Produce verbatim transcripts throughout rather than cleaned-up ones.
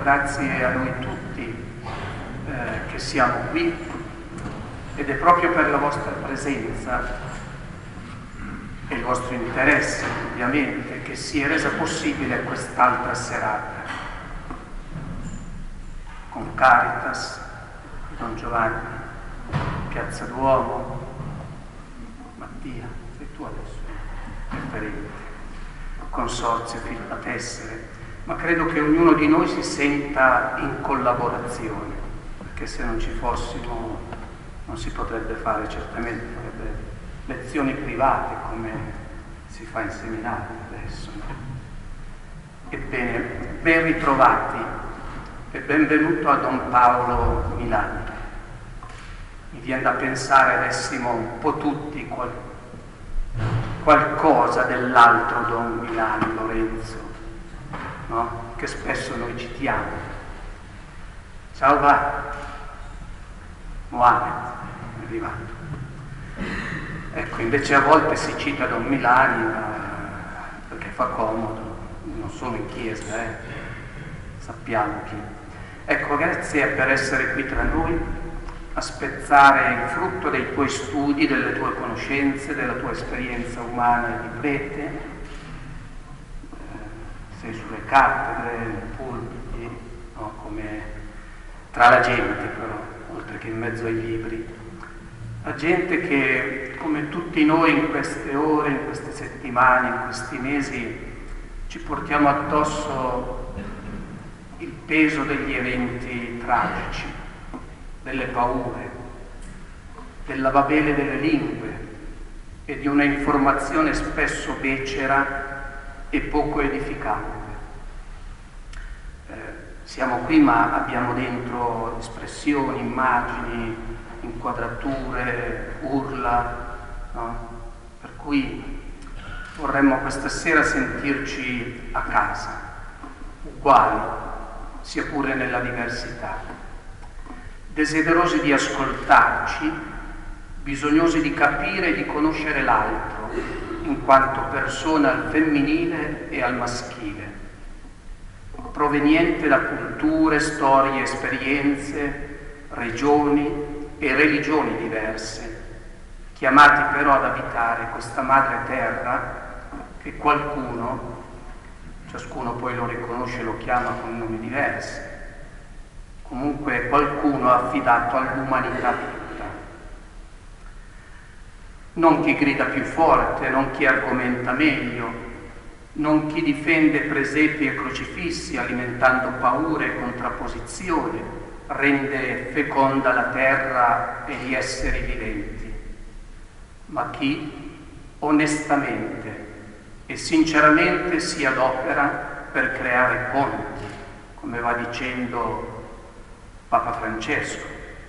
grazie a noi tutti eh, che siamo qui, ed è proprio per la vostra presenza e il vostro interesse, ovviamente, che si è resa possibile quest'altra serata. Con Caritas, Don Giovanni, Piazza Duomo, Mattia, sei tu adesso, referente, Consorzio Filippa Tessere, ma credo che ognuno di noi si senta in collaborazione, perché se non ci fossimo non si potrebbe fare certamente, farebbe lezioni private come si fa in seminario adesso. Ebbene, ben ritrovati e benvenuto a Don Paolo Milani. Mi viene da pensare avessimo un po' tutti qual- qualcosa dell'altro Don Milani, Lorenzo, no? Che spesso noi citiamo. Ciao va, Mohamed è arrivato. Ecco, invece a volte si cita Don Milani ma perché fa comodo, non sono in chiesa, eh? Sappiamo chi. Ecco, grazie per essere qui tra noi, a spezzare il frutto dei tuoi studi, delle tue conoscenze, della tua esperienza umana e di prete. Eh, sei sulle cattedre, nei pulpiti, no? Come tra la gente però, oltre che in mezzo ai libri. La gente che, come tutti noi in queste ore, in queste settimane, in questi mesi, ci portiamo addosso il peso degli eventi tragici, delle paure, della babele delle lingue e di una informazione spesso becera e poco edificante. Eh, siamo qui ma abbiamo dentro espressioni, immagini, inquadrature, urla, no? Per cui vorremmo questa sera sentirci a casa, uguali, sia pure nella diversità, desiderosi di ascoltarci, bisognosi di capire e di conoscere l'altro, in quanto persona al femminile e al maschile, proveniente da culture, storie, esperienze, regioni e religioni diverse, chiamati però ad abitare questa madre terra che qualcuno, ciascuno poi lo riconosce e lo chiama con nomi diversi, comunque qualcuno ha affidato all'umanità tutta. Non chi grida più forte, non chi argomenta meglio, non chi difende presepi e crocifissi alimentando paure e contrapposizioni, rende feconda la terra e gli esseri viventi, ma chi onestamente e sinceramente si adopera per creare ponti, come va dicendo Papa Francesco,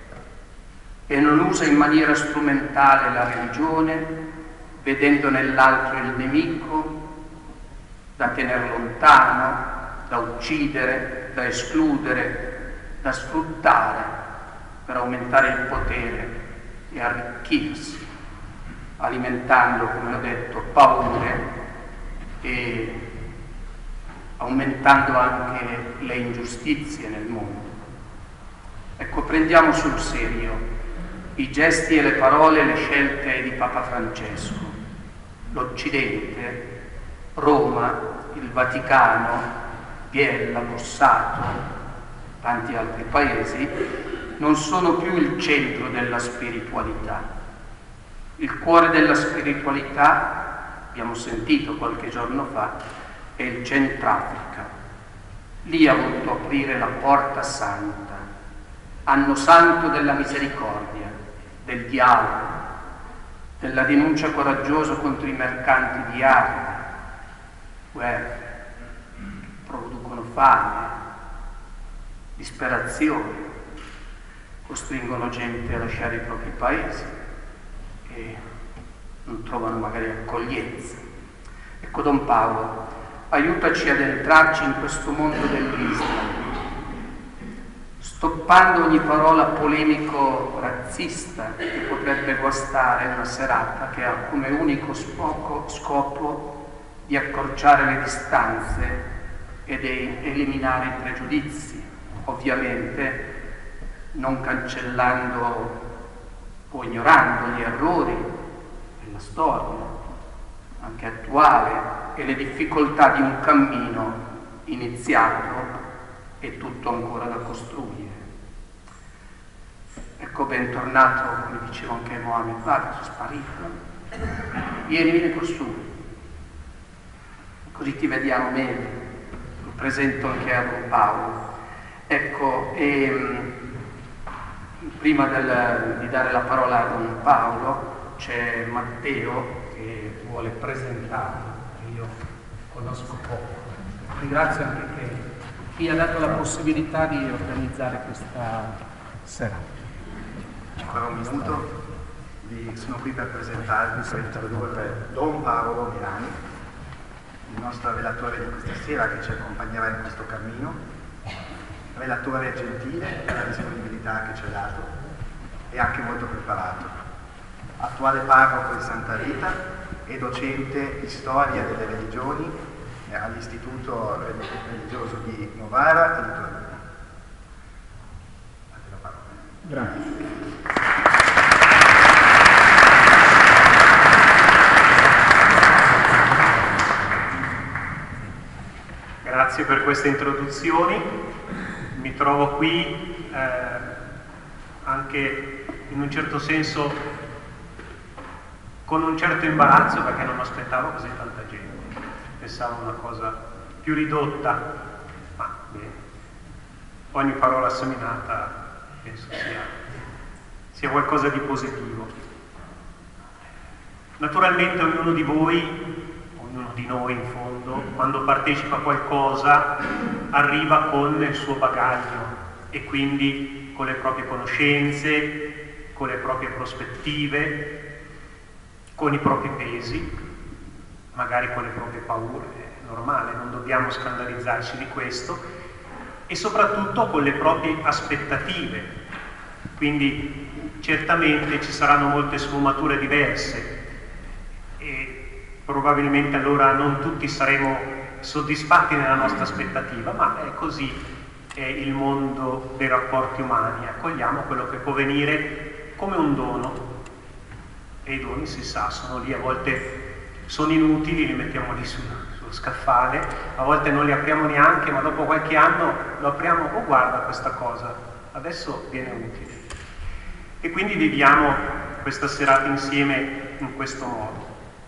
e non usa in maniera strumentale la religione, vedendo nell'altro il nemico da tenere lontano, da uccidere, da escludere, da sfruttare per aumentare il potere e arricchirsi, alimentando, come ho detto, paure e aumentando anche le ingiustizie nel mondo. Ecco, prendiamo sul serio i gesti e le parole e le scelte di Papa Francesco. L'Occidente, Roma, il Vaticano, Biella, Bossato, tanti altri paesi, non sono più il centro della spiritualità. Il cuore della spiritualità, abbiamo sentito qualche giorno fa, è il Centrafrica. Lì ha voluto aprire la porta santa, anno santo della misericordia, del dialogo, della denuncia coraggiosa contro i mercanti di armi, guerre, che producono fame, disperazione, costringono gente a lasciare i propri paesi e non trovano magari accoglienza. Ecco, Don Paolo, aiutaci ad entrarci in questo mondo dell'Islam, stoppando ogni parola polemico-razzista che potrebbe guastare una serata che ha come unico scopo, scopo di accorciare le distanze ed eliminare i pregiudizi, ovviamente non cancellando o ignorando gli errori della storia, anche attuale, e le difficoltà di un cammino iniziato e tutto ancora da costruire. Ecco, bentornato, come diceva anche Mohammed, guarda, sono sparito. Vieni, vieni qua su, così ti vediamo meglio. Lo presento anche a Don Paolo. Ecco, e, prima del, di dare la parola a Don Paolo, c'è Matteo che vuole presentarlo, che io conosco poco. Ringrazio anche che chi ha dato la possibilità di organizzare questa serata. Ancora un minuto, vi sono qui per presentarvi, per introdurre Don Paolo Milani, il nostro relatore di questa sera che ci accompagnerà in questo cammino, relatore gentile per la disponibilità che ci ha dato e anche molto preparato, attuale parroco di Santa Rita e docente di storia delle religioni all'Istituto Religioso di Novara e di Torino. Date la parola. Grazie. Grazie per queste introduzioni. Mi trovo qui eh, anche in un certo senso con un certo imbarazzo perché non aspettavo così tanta gente. Pensavo una cosa più ridotta, ma bene. Ogni parola seminata penso sia, sia qualcosa di positivo. Naturalmente ognuno di voi, ognuno di noi in fondo, quando partecipa a qualcosa arriva con il suo bagaglio e quindi con le proprie conoscenze, con le proprie prospettive, con i propri pesi, magari con le proprie paure, è normale, non dobbiamo scandalizzarci di questo, e soprattutto con le proprie aspettative. Quindi certamente ci saranno molte sfumature diverse e probabilmente allora non tutti saremo soddisfatti nella nostra aspettativa, ma è così, è il mondo dei rapporti umani, accogliamo quello che può venire come un dono, e i doni si sa, sono lì, a volte sono inutili, li mettiamo lì sullo, sullo scaffale, a volte non li apriamo neanche, ma dopo qualche anno lo apriamo, oh guarda questa cosa, adesso viene utile. E quindi viviamo questa serata insieme in questo modo.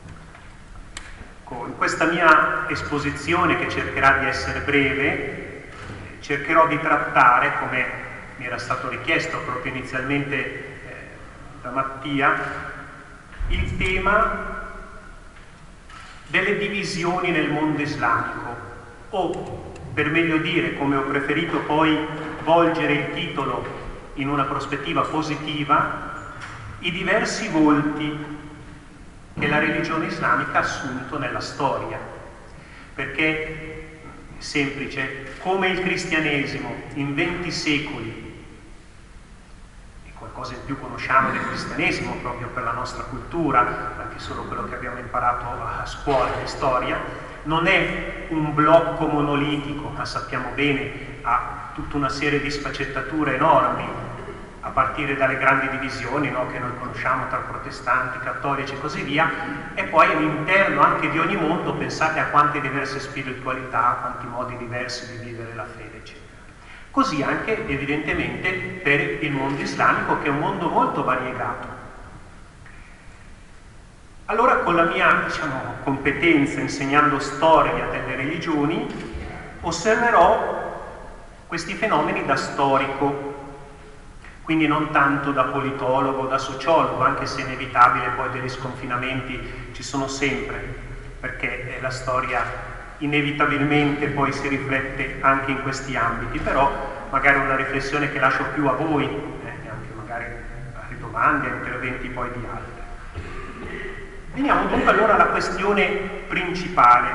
In questa mia esposizione, che cercherà di essere breve, cercherò di trattare, come mi era stato richiesto proprio inizialmente eh, da Mattia, il tema delle divisioni nel mondo islamico, o per meglio dire, come ho preferito poi volgere il titolo in una prospettiva positiva, i diversi volti che la religione islamica ha assunto nella storia, perché è semplice, come il cristianesimo in venti secoli, e qualcosa in più conosciamo del cristianesimo proprio per la nostra cultura, anche solo quello che abbiamo imparato a scuola di storia, non è un blocco monolitico, ma sappiamo bene ha tutta una serie di sfaccettature enormi, a partire dalle grandi divisioni, no, che noi conosciamo tra protestanti, cattolici e così via, e poi all'interno anche di ogni mondo pensate a quante diverse spiritualità, a quanti modi diversi di vivere la fede, eccetera. Così anche evidentemente per il mondo islamico, che è un mondo molto variegato. Allora, con la mia, diciamo, competenza insegnando storia delle religioni, osserverò questi fenomeni da storico, quindi non tanto da politologo, da sociologo, anche se è inevitabile, poi degli sconfinamenti ci sono sempre, perché la storia inevitabilmente poi si riflette anche in questi ambiti, però magari una riflessione che lascio più a voi, eh, anche magari a domande, a interventi poi di altri. Veniamo dunque allora alla questione principale.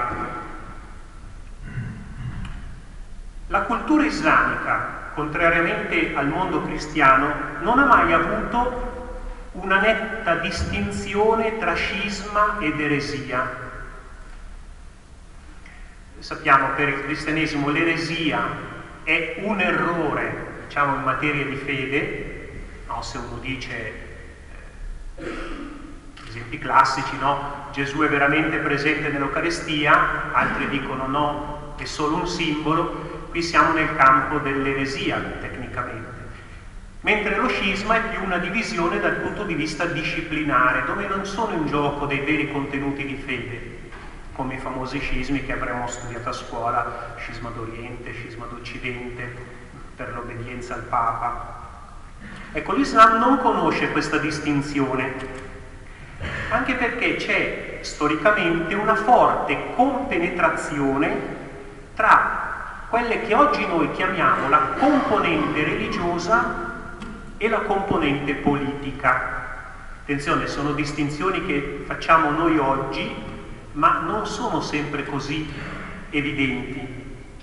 La cultura islamica, contrariamente al mondo cristiano, non ha mai avuto una netta distinzione tra scisma ed eresia. Sappiamo per il cristianesimo l'eresia è un errore, diciamo, in materia di fede, no? Se uno dice, eh, esempi classici, no? Gesù è veramente presente nell'Eucaristia, altri dicono no, è solo un simbolo. Qui siamo nel campo dell'eresia, tecnicamente. Mentre lo scisma è più una divisione dal punto di vista disciplinare, dove non sono in gioco dei veri contenuti di fede, come i famosi scismi che avremo studiato a scuola, scisma d'Oriente, scisma d'Occidente, per l'obbedienza al Papa. Ecco, l'Islam non conosce questa distinzione, anche perché c'è storicamente una forte compenetrazione tra quelle che oggi noi chiamiamo la componente religiosa e la componente politica. Attenzione, sono distinzioni che facciamo noi oggi, ma non sono sempre così evidenti.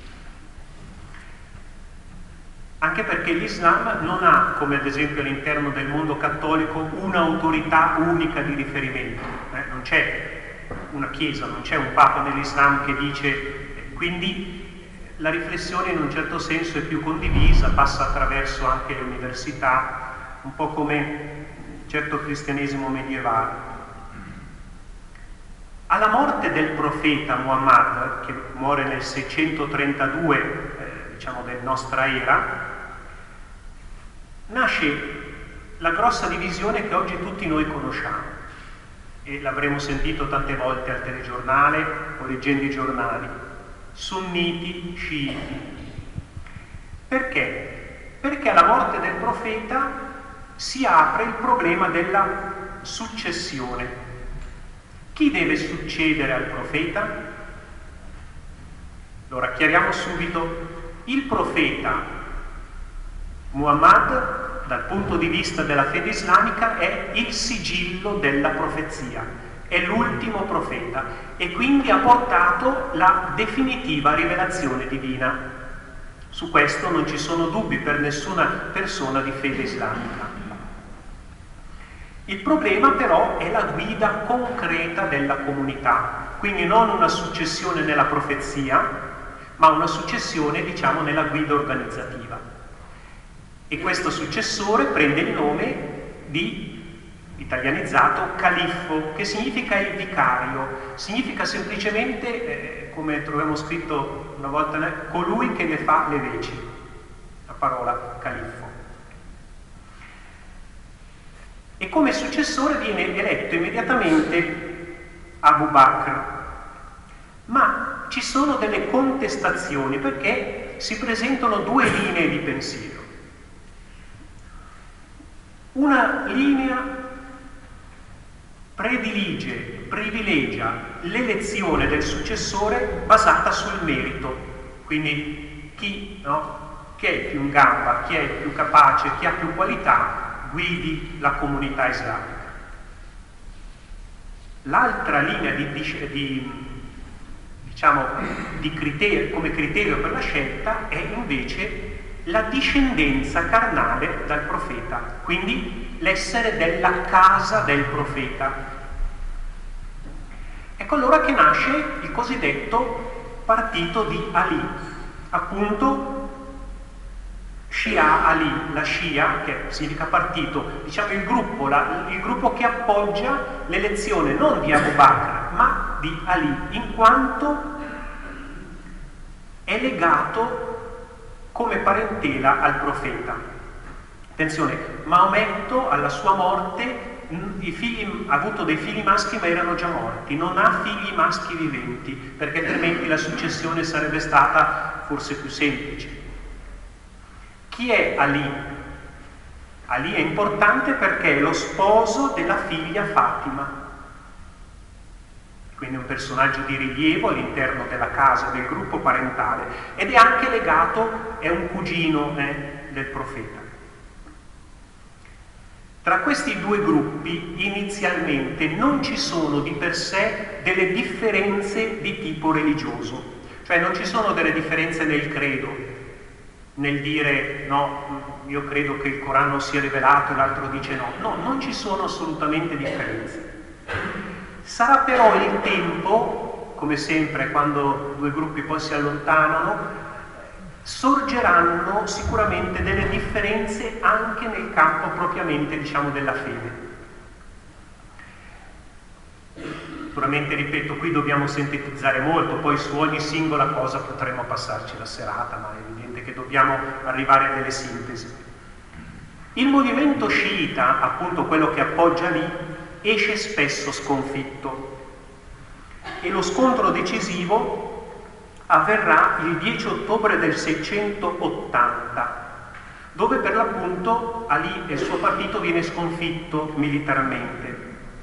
Anche perché l'Islam non ha, come ad esempio all'interno del mondo cattolico, un'autorità unica di riferimento. Eh? Non c'è una chiesa, non c'è un papa nell'Islam che dice, eh, quindi la riflessione in un certo senso è più condivisa, passa attraverso anche le università, un po' come certo cristianesimo medievale. Alla morte del profeta Muhammad, che muore nel seicentotrentadue, eh, diciamo della nostra era, nasce la grossa divisione che oggi tutti noi conosciamo, e l'avremo sentito tante volte al telegiornale o leggendo i giornali: sunniti, sciiti. Perché? Perché alla morte del profeta si apre il problema della successione. Chi deve succedere al profeta? Allora, chiariamo subito: il profeta Muhammad, dal punto di vista della fede islamica, è il sigillo della profezia, è l'ultimo profeta e quindi ha portato la definitiva rivelazione divina. Su questo non ci sono dubbi per nessuna persona di fede islamica. Il problema però è la guida concreta della comunità, quindi non una successione nella profezia, ma una successione, diciamo, nella guida organizzativa. E questo successore prende il nome di, italianizzato, califfo, che significa il vicario, significa semplicemente, eh, come troviamo scritto una volta, colui che ne fa le veci, la parola califfo. E come successore viene eletto immediatamente Abu Bakr. Ma ci sono delle contestazioni perché si presentano due linee di pensiero. Una linea predilige, privilegia l'elezione del successore basata sul merito, quindi chi, no, chi è più in gamba, chi è più capace, chi ha più qualità, guidi la comunità islamica. L'altra linea di, di, di, diciamo, di criterio, come criterio per la scelta è invece la discendenza carnale dal profeta, quindi l'essere della casa del profeta. Ecco allora che nasce il cosiddetto partito di Ali, appunto Shia Ali, la Shia, che significa partito, diciamo il gruppo, la, il gruppo che appoggia l'elezione non di Abu Bakr, ma di Ali, in quanto è legato come parentela al profeta. Attenzione, Maometto alla sua morte i figli, ha avuto dei figli maschi ma erano già morti, non ha figli maschi viventi, perché altrimenti la successione sarebbe stata forse più semplice. Chi è Ali? Ali è importante perché è lo sposo della figlia Fatima, quindi un personaggio di rilievo all'interno della casa, del gruppo parentale, ed è anche legato, è un cugino eh, del profeta. Tra questi due gruppi inizialmente non ci sono di per sé delle differenze di tipo religioso, cioè non ci sono delle differenze nel credo, nel dire no, io credo che il Corano sia rivelato e l'altro dice no, no, non ci sono assolutamente differenze. Sarà però il tempo, come sempre quando due gruppi poi si allontanano, sorgeranno sicuramente delle differenze anche nel campo propriamente, diciamo, della fede. Naturalmente, ripeto, qui dobbiamo sintetizzare molto, poi su ogni singola cosa potremo passarci la serata, ma è evidente che dobbiamo arrivare a delle sintesi. Il movimento sciita, appunto quello che appoggia lì, esce spesso sconfitto e lo scontro decisivo avverrà il dieci ottobre del seicentottanta, dove per l'appunto Ali e il suo partito viene sconfitto militarmente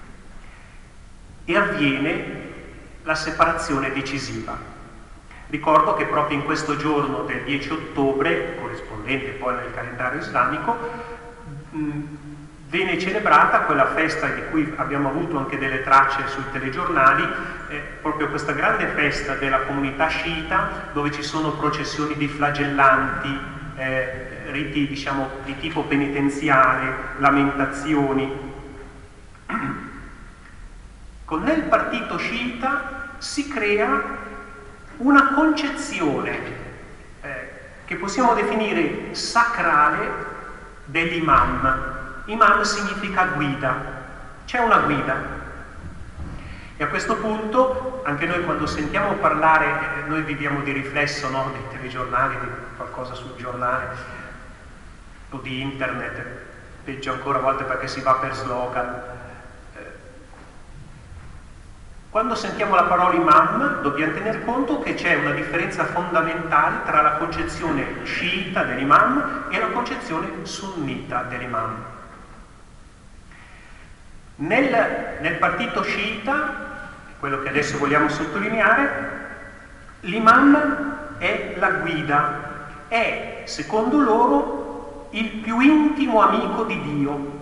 e avviene la separazione decisiva. Ricordo che proprio in questo giorno del dieci ottobre, corrispondente poi nel calendario islamico, mh, viene celebrata quella festa di cui abbiamo avuto anche delle tracce sui telegiornali, eh, proprio questa grande festa della comunità sciita, dove ci sono processioni di flagellanti, eh, riti, diciamo, di tipo penitenziale, lamentazioni. Nel partito sciita si crea una concezione eh, che possiamo definire sacrale dell'imam. Imam significa guida, c'è una guida. E a questo punto, anche noi quando sentiamo parlare, eh, noi viviamo di riflesso, no? Dei telegiornali, di qualcosa sul giornale o di internet, peggio ancora a volte perché si va per slogan. Quando sentiamo la parola imam dobbiamo tener conto che c'è una differenza fondamentale tra la concezione sciita dell'imam e la concezione sunnita dell'imam. Nel, nel partito sciita, quello che adesso vogliamo sottolineare, l'imam è la guida, è, secondo loro, il più intimo amico di Dio.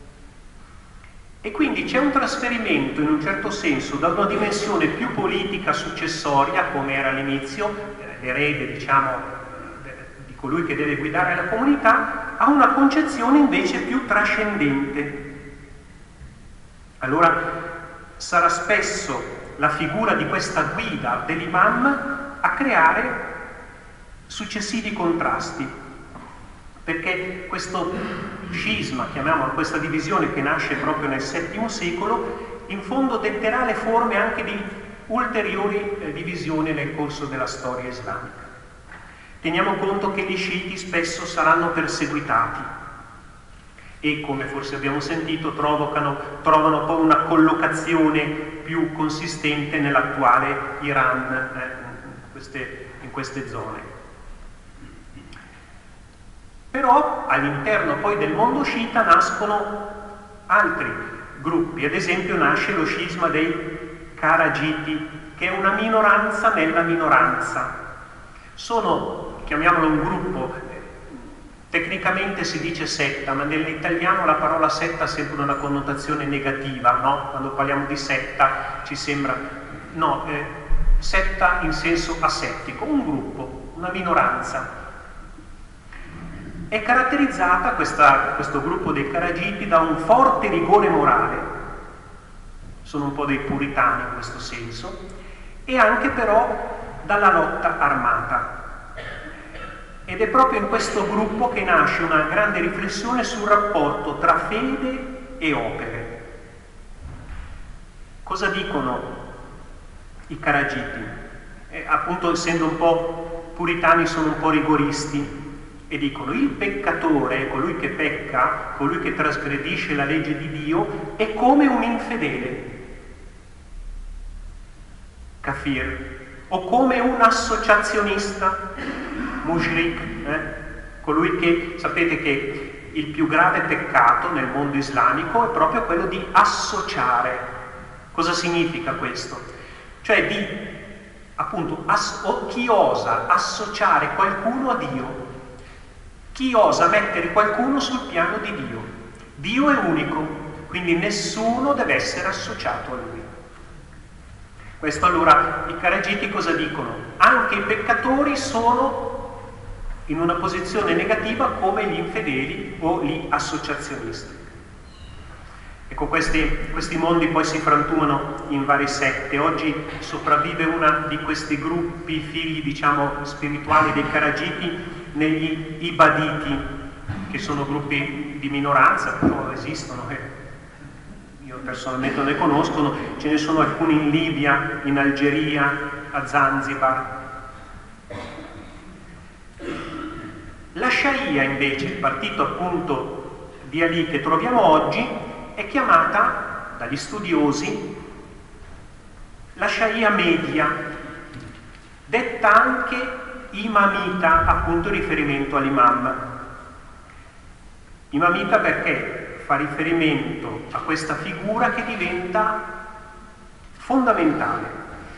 E quindi c'è un trasferimento, in un certo senso, da una dimensione più politica successoria, come era all'inizio, l'erede, diciamo, di colui che deve guidare la comunità, a una concezione invece più trascendente. Allora sarà spesso la figura di questa guida dell'imam a creare successivi contrasti, perché questo scisma, chiamiamolo, questa divisione che nasce proprio nel settimo secolo, in fondo detterà le forme anche di ulteriori eh, divisioni nel corso della storia islamica. Teniamo conto che gli sciiti spesso saranno perseguitati e, come forse abbiamo sentito, trovano, trovano poi una collocazione più consistente nell'attuale Iran, eh, in, queste, in queste zone. Però all'interno poi del mondo sciita nascono altri gruppi, ad esempio nasce lo scisma dei Karagiti, che è una minoranza nella minoranza. Sono, chiamiamolo un gruppo, tecnicamente si dice setta, ma nell'italiano la parola setta ha sempre una connotazione negativa, no? Quando parliamo di setta ci sembra, no, eh, setta in senso asettico, un gruppo, una minoranza. È caratterizzata questa, questo gruppo dei Karagiti da un forte rigore morale, sono un po' dei puritani in questo senso, e anche però dalla lotta armata. Ed è proprio in questo gruppo che nasce una grande riflessione sul rapporto tra fede e opere. Cosa dicono i Karagiti? Eh, appunto, essendo un po' puritani, sono un po' rigoristi, e dicono: il peccatore, colui che pecca, colui che trasgredisce la legge di Dio, è come un infedele, kafir, o come un associazionista, mushrik, eh? colui che, sapete che il più grave peccato nel mondo islamico è proprio quello di associare. Cosa significa questo? Cioè di, appunto, as- o chi osa associare qualcuno a Dio, chi osa mettere qualcuno sul piano di Dio. Dio è unico, quindi nessuno deve essere associato a Lui. Questo allora i Karagiti cosa dicono? Anche i peccatori sono in una posizione negativa come gli infedeli o gli associazionisti. E Ecco, questi, questi mondi poi si frantumano in varie sette. Oggi sopravvive una di questi gruppi figli, diciamo, spirituali dei Kharagiti negli Ibaditi, che sono gruppi di minoranza, però esistono, eh. Io personalmente non ne conoscono, ce ne sono alcuni in Libia, in Algeria, a Zanzibar. La Sciaia invece, il partito appunto di Ali che troviamo oggi, è chiamata dagli studiosi la Sciaia media, detta anche imamita, appunto in riferimento all'imam. Imamita perché fa riferimento a questa figura che diventa fondamentale.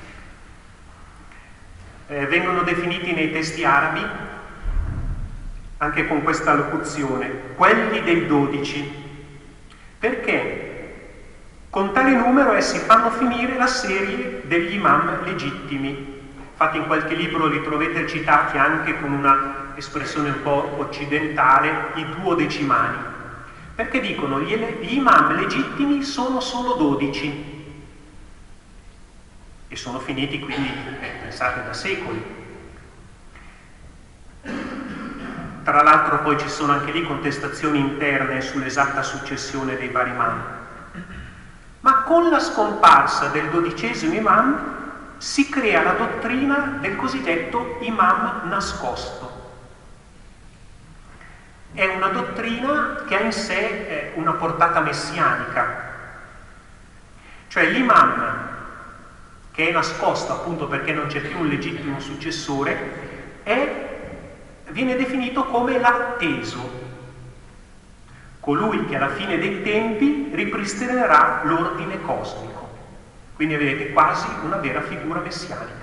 Eh, vengono definiti nei testi arabi anche con questa locuzione, quelli dei dodici, perché con tale numero essi fanno finire la serie degli imam legittimi. Infatti in qualche libro li trovate citati anche con una espressione un po' occidentale, i duodecimani, perché dicono gli, gli imam legittimi sono solo dodici e sono finiti quindi, eh, pensate, da secoli. Tra l'altro poi ci sono anche lì contestazioni interne sull'esatta successione dei vari imam. Ma con la scomparsa del dodicesimo imam si crea la dottrina del cosiddetto imam nascosto. È una dottrina che ha in sé una portata messianica, cioè l'imam che è nascosto appunto perché non c'è più un legittimo successore è viene definito come l'atteso, colui che alla fine dei tempi ripristinerà l'ordine cosmico. Quindi vedete quasi una vera figura messianica.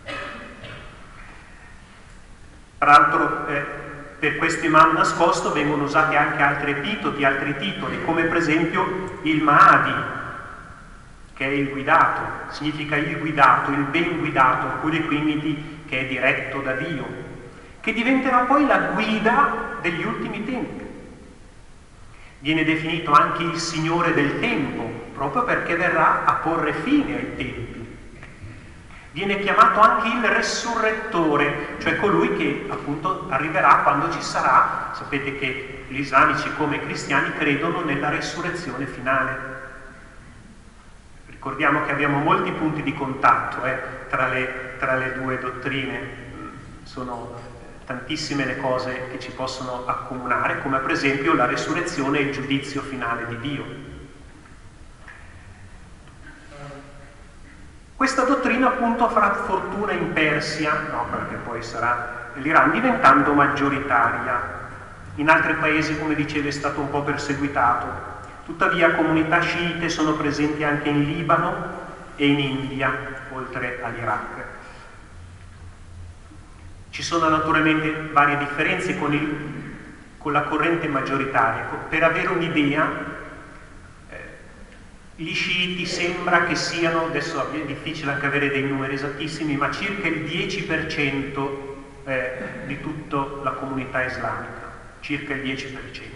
Tra l'altro eh, per questo imam nascosto vengono usati anche altri epitodi, altri titoli, come per esempio il Mahdi, che è il guidato, significa il guidato, il ben guidato, oppure quindi che è diretto da Dio, che diventerà poi la guida degli ultimi tempi. Viene definito anche il Signore del tempo, proprio perché verrà a porre fine ai tempi. Viene chiamato anche il Resurrettore, cioè colui che appunto arriverà quando ci sarà. Sapete che gli islamici come i cristiani credono nella resurrezione finale. Ricordiamo che abbiamo molti punti di contatto eh, tra, le, tra le due dottrine, sono tantissime le cose che ci possono accomunare, come per esempio la resurrezione e il giudizio finale di Dio. Questa dottrina appunto farà fortuna in Persia, no, perché poi sarà l'Iran, diventando maggioritaria. In altri paesi, come dicevo, è stato un po' perseguitato. Tuttavia comunità sciite sono presenti anche in Libano e in India, oltre all'Iraq. Ci sono naturalmente varie differenze con, il, con la corrente maggioritaria. Per avere un'idea, eh, gli sciiti sembra che siano, adesso è difficile anche avere dei numeri esattissimi, ma circa il dieci per cento eh, di tutta la comunità islamica, circa il dieci per cento.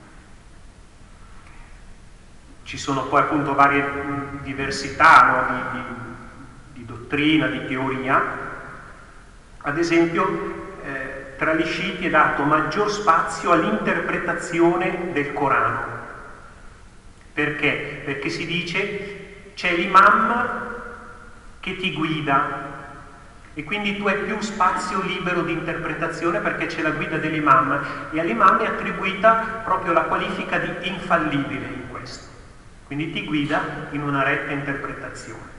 Ci sono poi appunto varie mh, diversità no, di, di, di dottrina, di teoria. Ad esempio, eh, tra gli sciiti è dato maggior spazio all'interpretazione del Corano. Perché? Perché si dice c'è l'imam che ti guida e quindi tu hai più spazio libero di interpretazione perché c'è la guida dell'imam e all'imam è attribuita proprio la qualifica di infallibile in questo. Quindi ti guida in una retta interpretazione.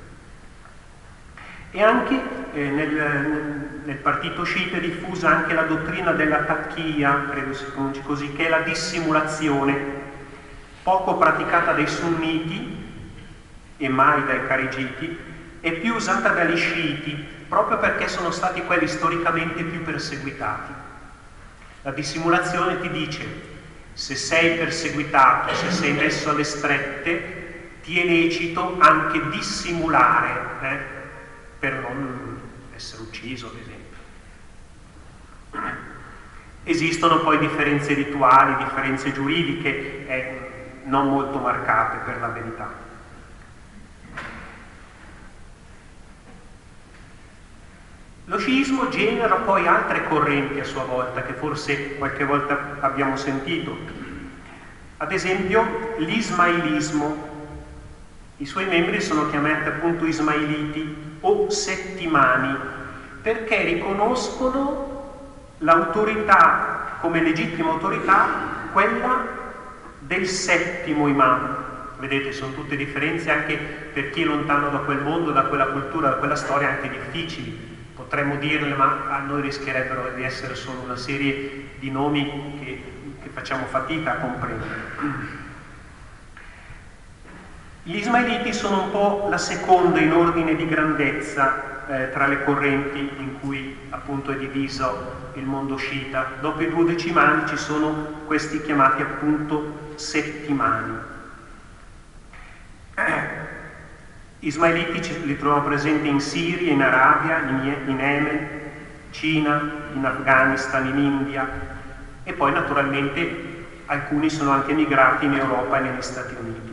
E anche eh, nel, nel partito sciita è diffusa anche la dottrina della taqiyya, credo si pronunci così, che è la dissimulazione, poco praticata dai sunniti e mai dai carigiti, e più usata dagli sciiti, proprio perché sono stati quelli storicamente più perseguitati. La dissimulazione ti dice: se sei perseguitato, se sei messo alle strette, ti è lecito anche dissimulare, eh? per non essere ucciso, ad esempio. Esistono poi differenze rituali, differenze giuridiche, eh, non molto marcate per la verità. Lo sciismo genera poi altre correnti a sua volta, che forse qualche volta abbiamo sentito. Ad esempio l'ismailismo. I suoi membri sono chiamati appunto ismailiti o settimani, perché riconoscono l'autorità, come legittima autorità, quella del settimo imam. Vedete, sono tutte differenze anche per chi è lontano da quel mondo, da quella cultura, da quella storia, anche difficili. Potremmo dirle, ma a noi rischierebbero di essere solo una serie di nomi che, che facciamo fatica a comprendere. Gli ismailiti sono un po' la seconda in ordine di grandezza eh, tra le correnti in cui appunto è diviso il mondo sciita. Dopo i duodecimani ci sono questi chiamati appunto settimani. Eh, Ismailiti li troviamo presenti in Siria, in Arabia, in, in Yemen, Cina, in Afghanistan, in India, e poi naturalmente alcuni sono anche migrati in Europa e negli Stati Uniti.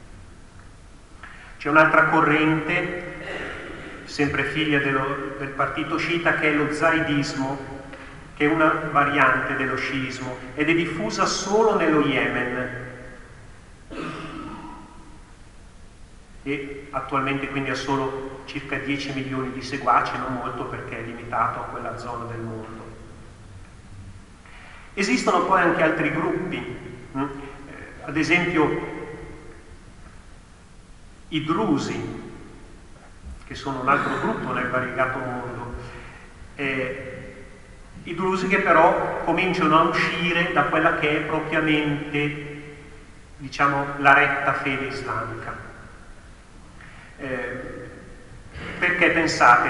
C'è un'altra corrente, sempre figlia dello, del partito sciita, che è lo zaidismo, che è una variante dello sciismo ed è diffusa solo nello Yemen. E attualmente quindi ha solo circa dieci milioni di seguaci, non molto perché è limitato a quella zona del mondo. Esistono poi anche altri gruppi, hm? eh, ad esempio i drusi, che sono un altro gruppo nel variegato mondo, eh, i drusi che però cominciano a uscire da quella che è propriamente, diciamo, la retta fede islamica. Eh, perché pensate,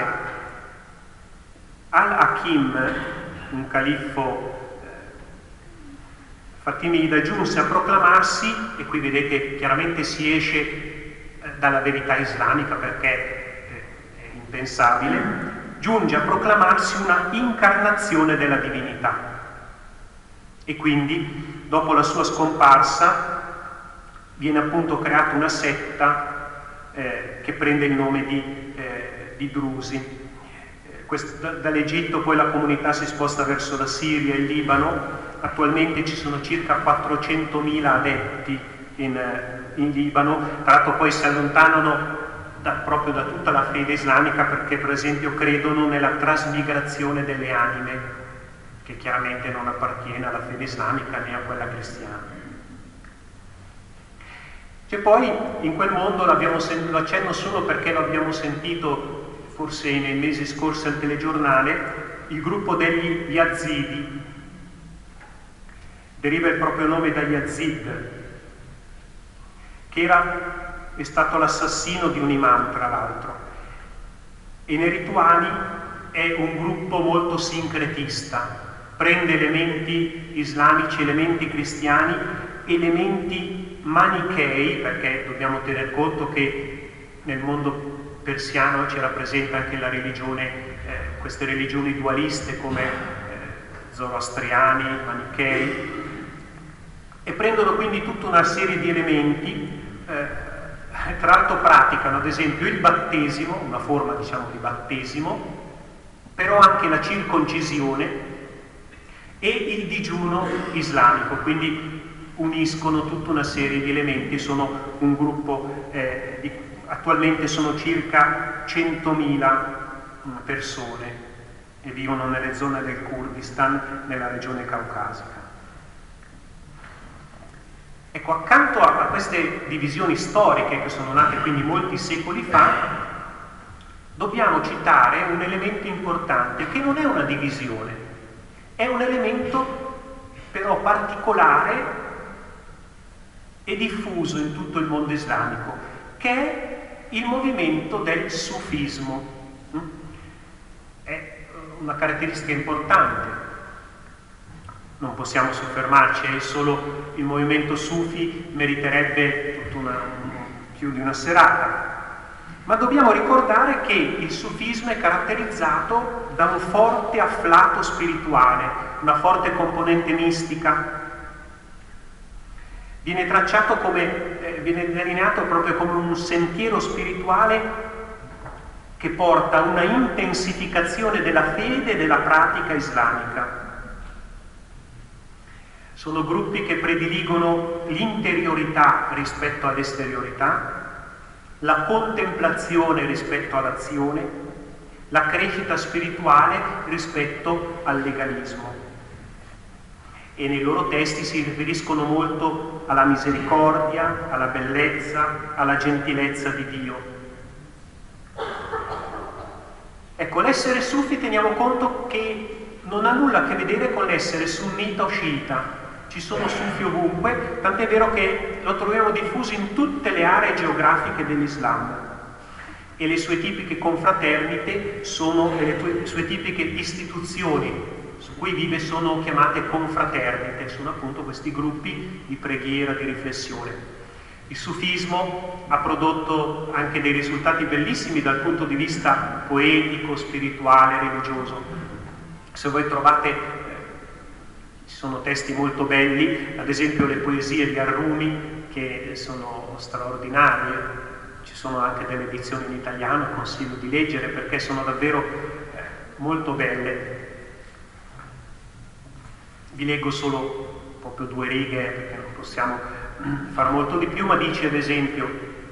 Al-Hakim, un califfo eh, fatimida, giunse a proclamarsi, e qui vedete chiaramente si esce eh, dalla verità islamica perché eh, è impensabile, giunge a proclamarsi una incarnazione della divinità, e quindi dopo la sua scomparsa viene appunto creata una setta Eh, che prende il nome di, eh, di Drusi. Eh, quest- da, dall'Egitto poi la comunità si sposta verso la Siria e il Libano. Attualmente ci sono circa quattrocentomila adepti in, in Libano. Tra l'altro poi si allontanano da, proprio da tutta la fede islamica, perché per esempio credono nella trasmigrazione delle anime, che chiaramente non appartiene alla fede islamica né a quella cristiana. Che poi in quel mondo l'abbiamo sentito, lo accenno solo perché lo abbiamo sentito forse nei mesi scorsi al telegiornale, il gruppo degli Yazidi. Deriva il proprio nome da Yazid, che era, è stato l'assassino di un imam, tra l'altro, e nei rituali è un gruppo molto sincretista, prende elementi islamici, elementi cristiani, elementi manichei, perché dobbiamo tener conto che nel mondo persiano c'era presente anche la religione, eh, queste religioni dualiste come eh, zoroastriani, manichei, e prendono quindi tutta una serie di elementi, eh, tra l'altro praticano ad esempio il battesimo, una forma diciamo di battesimo, però anche la circoncisione e il digiuno islamico, quindi uniscono tutta una serie di elementi. Sono un gruppo, eh, di, attualmente sono circa centomila persone e vivono nelle zone del Kurdistan, nella regione caucasica. Ecco, accanto a, a queste divisioni storiche che sono nate quindi molti secoli fa, dobbiamo citare un elemento importante che non è una divisione, è un elemento però particolare e diffuso in tutto il mondo islamico, che è il movimento del sufismo. È una caratteristica importante, non possiamo soffermarci, è solo il movimento sufi meriterebbe tutta una, più di una serata, ma dobbiamo ricordare che il sufismo è caratterizzato da un forte afflato spirituale, una forte componente mistica. Viene tracciato come, eh, viene delineato proprio come un sentiero spirituale che porta a una intensificazione della fede e della pratica islamica. Sono gruppi che prediligono l'interiorità rispetto all'esteriorità, la contemplazione rispetto all'azione, la crescita spirituale rispetto al legalismo. E nei loro testi si riferiscono molto alla misericordia, alla bellezza, alla gentilezza di Dio. Ecco, l'essere sufi teniamo conto che non ha nulla a che vedere con l'essere sunnita o sciita. Ci sono sufi ovunque, tant'è vero che lo troviamo diffuso in tutte le aree geografiche dell'Islam. E le sue tipiche confraternite sono, le sue tipiche istituzioni su cui vive sono chiamate confraternite, sono appunto questi gruppi di preghiera, di riflessione. Il sufismo ha prodotto anche dei risultati bellissimi dal punto di vista poetico, spirituale, religioso. Se voi trovate, eh, ci sono testi molto belli, ad esempio le poesie di Ar-Rumi, che sono straordinarie, ci sono anche delle edizioni in italiano, consiglio di leggere perché sono davvero eh, molto belle. Vi leggo solo proprio due righe perché non possiamo fare molto di più, ma dice ad esempio: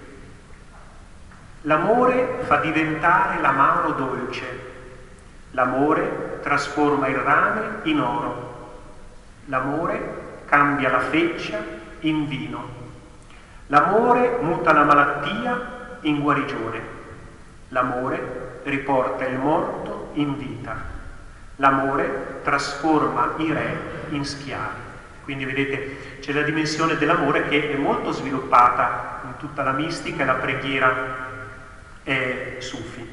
l'amore fa diventare l'amaro dolce, l'amore trasforma il rame in oro, l'amore cambia la feccia in vino, l'amore muta la malattia in guarigione, l'amore riporta il morto in vita, l'amore trasforma i re in schiavi. Quindi vedete, c'è la dimensione dell'amore che è molto sviluppata in tutta la mistica e la preghiera eh, sufi.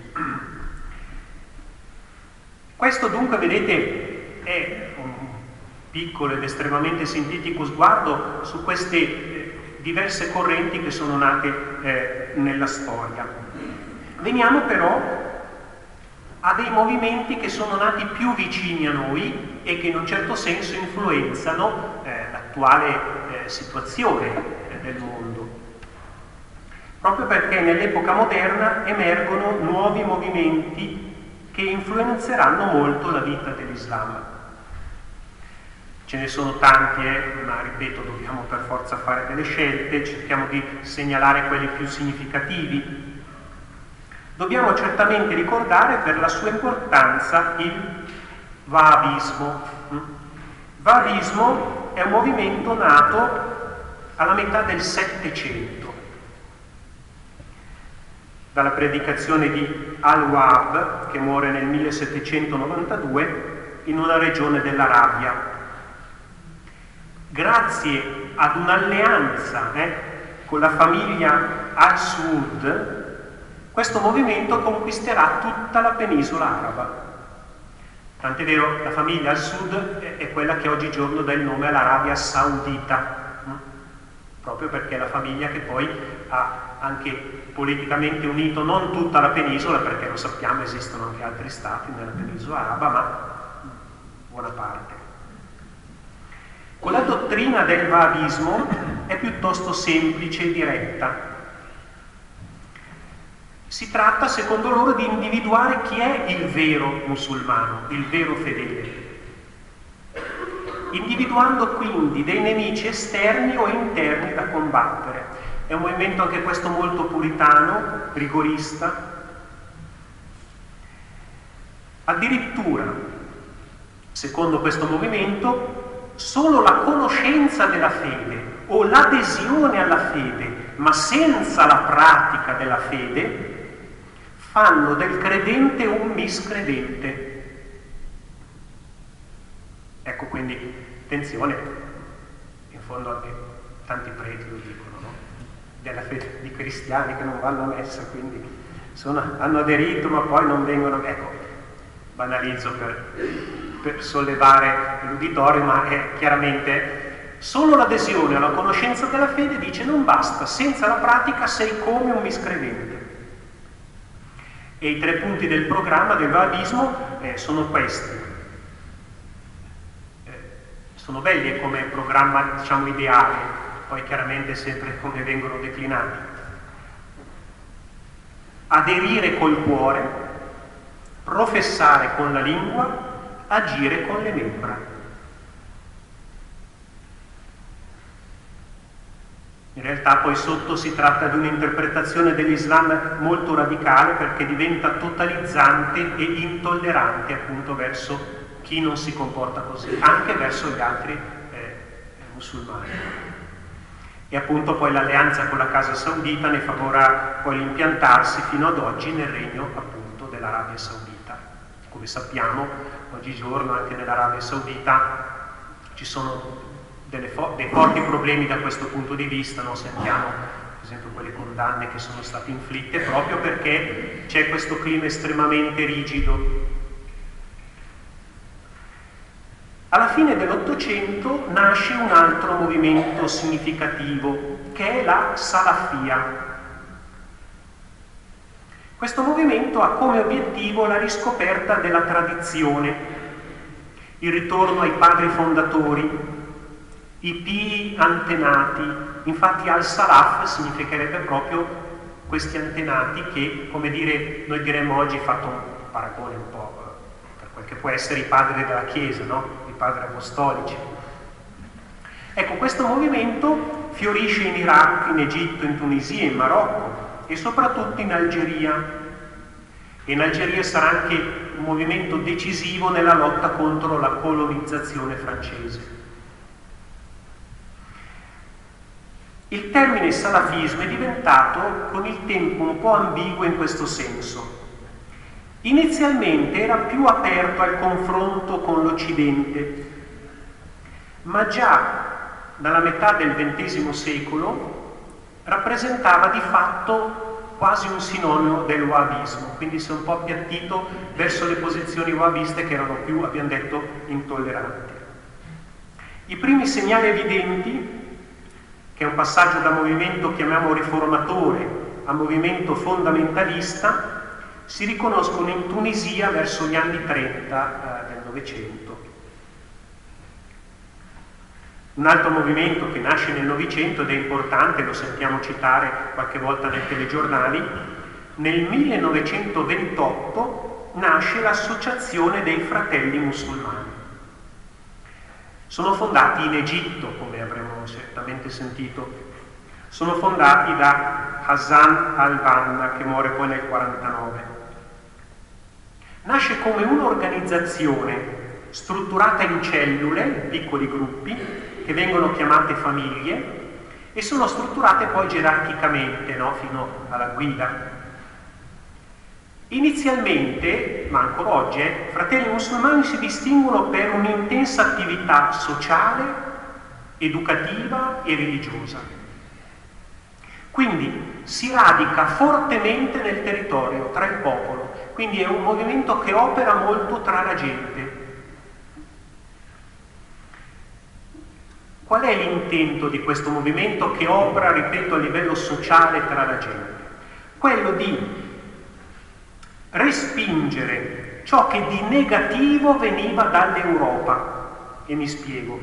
Questo dunque, vedete, è un piccolo ed estremamente sintetico sguardo su queste eh, diverse correnti che sono nate eh, nella storia. Veniamo però a dei movimenti che sono nati più vicini a noi e che in un certo senso influenzano eh, l'attuale eh, situazione eh, del mondo. Proprio perché nell'epoca moderna emergono nuovi movimenti che influenzeranno molto la vita dell'Islam. Ce ne sono tanti, eh, ma ripeto, dobbiamo per forza fare delle scelte, cerchiamo di segnalare quelli più significativi. Dobbiamo certamente ricordare per la sua importanza il Wahhabismo. Wahhabismo è un movimento nato alla metà del Settecento, dalla predicazione di Al-Wahhab, che muore nel millesettecentonovantadue in una regione dell'Arabia. Grazie ad un'alleanza eh, con la famiglia Al-Saud, questo movimento conquisterà tutta la penisola araba. Tant'è vero, la famiglia Al-Saud è quella che oggigiorno dà il nome all'Arabia Saudita, proprio perché è la famiglia che poi ha anche politicamente unito non tutta la penisola, perché lo sappiamo, esistono anche altri stati nella penisola araba, ma buona parte. Con la dottrina del Wahhabismo è piuttosto semplice e diretta. Si tratta, secondo loro, di individuare chi è il vero musulmano, il vero fedele, individuando quindi dei nemici esterni o interni da combattere. È un movimento anche questo molto puritano, rigorista. Addirittura, secondo questo movimento, solo la conoscenza della fede o l'adesione alla fede, ma senza la pratica della fede, fanno del credente un miscredente. Ecco, quindi, attenzione, in fondo anche tanti preti lo dicono, no? Della fede di cristiani che non vanno a messa, quindi sono, hanno aderito ma poi non vengono, ecco, banalizzo per, per sollevare l'uditorio, ma è chiaramente solo l'adesione alla conoscenza della fede, dice, non basta, senza la pratica sei come un miscredente. E i tre punti del programma del Wahhabismo eh, sono questi. Eh, sono belli come programma, diciamo, ideale. poi chiaramente sempre come vengono declinati. Aderire col cuore, professare con la lingua, agire con le membra. In realtà poi sotto si tratta di un'interpretazione dell'Islam molto radicale, perché diventa totalizzante e intollerante appunto verso chi non si comporta così, anche verso gli altri eh, musulmani. E appunto poi l'alleanza con la Casa Saudita ne favorà poi l'impiantarsi fino ad oggi nel regno appunto dell'Arabia Saudita. Come sappiamo, oggigiorno anche nell'Arabia Saudita ci sono delle fo- dei forti problemi da questo punto di vista, no? Sentiamo per esempio quelle condanne che sono state inflitte proprio perché c'è questo clima estremamente rigido. Alla fine dell'Ottocento nasce un altro movimento significativo, che è la Salafia. Questo movimento ha come obiettivo la riscoperta della tradizione, il ritorno ai padri fondatori, i pii antenati. Infatti al-Salaf significherebbe proprio questi antenati che, come dire, noi diremmo oggi, fatto un paragone un po' per quel che può essere i padri della Chiesa, no? I padri apostolici. Ecco, questo movimento fiorisce in Iraq, in Egitto, in Tunisia, in Marocco e soprattutto in Algeria. E in Algeria sarà anche un movimento decisivo nella lotta contro la colonizzazione francese. Il termine salafismo è diventato con il tempo un po' ambiguo in questo senso. Inizialmente era più aperto al confronto con l'Occidente, ma già dalla metà del ventesimo secolo rappresentava di fatto quasi un sinonimo del wahhabismo, quindi si è un po' appiattito verso le posizioni wahhabiste che erano più, abbiamo detto, intolleranti. I primi segnali evidenti, che è un passaggio da movimento, chiamiamo riformatore, a movimento fondamentalista, si riconoscono in Tunisia verso gli anni trenta eh, del Novecento. Un altro movimento che nasce nel Novecento ed è importante, lo sentiamo citare qualche volta nei telegiornali, nel millenovecentoventotto nasce l'Associazione dei Fratelli Musulmani. Sono fondati in Egitto, come avremo certamente sentito. Sono fondati da Hassan al-Banna, che muore poi nel quarantanove. Nasce come un'organizzazione strutturata in cellule, in piccoli gruppi, che vengono chiamate famiglie, e sono strutturate poi gerarchicamente, no? Fino alla guida. Inizialmente, ma ancora oggi, eh, fratelli musulmani si distinguono per un'intensa attività sociale, educativa e religiosa. Quindi si radica fortemente nel territorio, tra il popolo, quindi è un movimento che opera molto tra la gente. Qual è l'intento di questo movimento che opera, ripeto, a livello sociale tra la gente? Quello di respingere ciò che di negativo veniva dall'Europa. E mi spiego.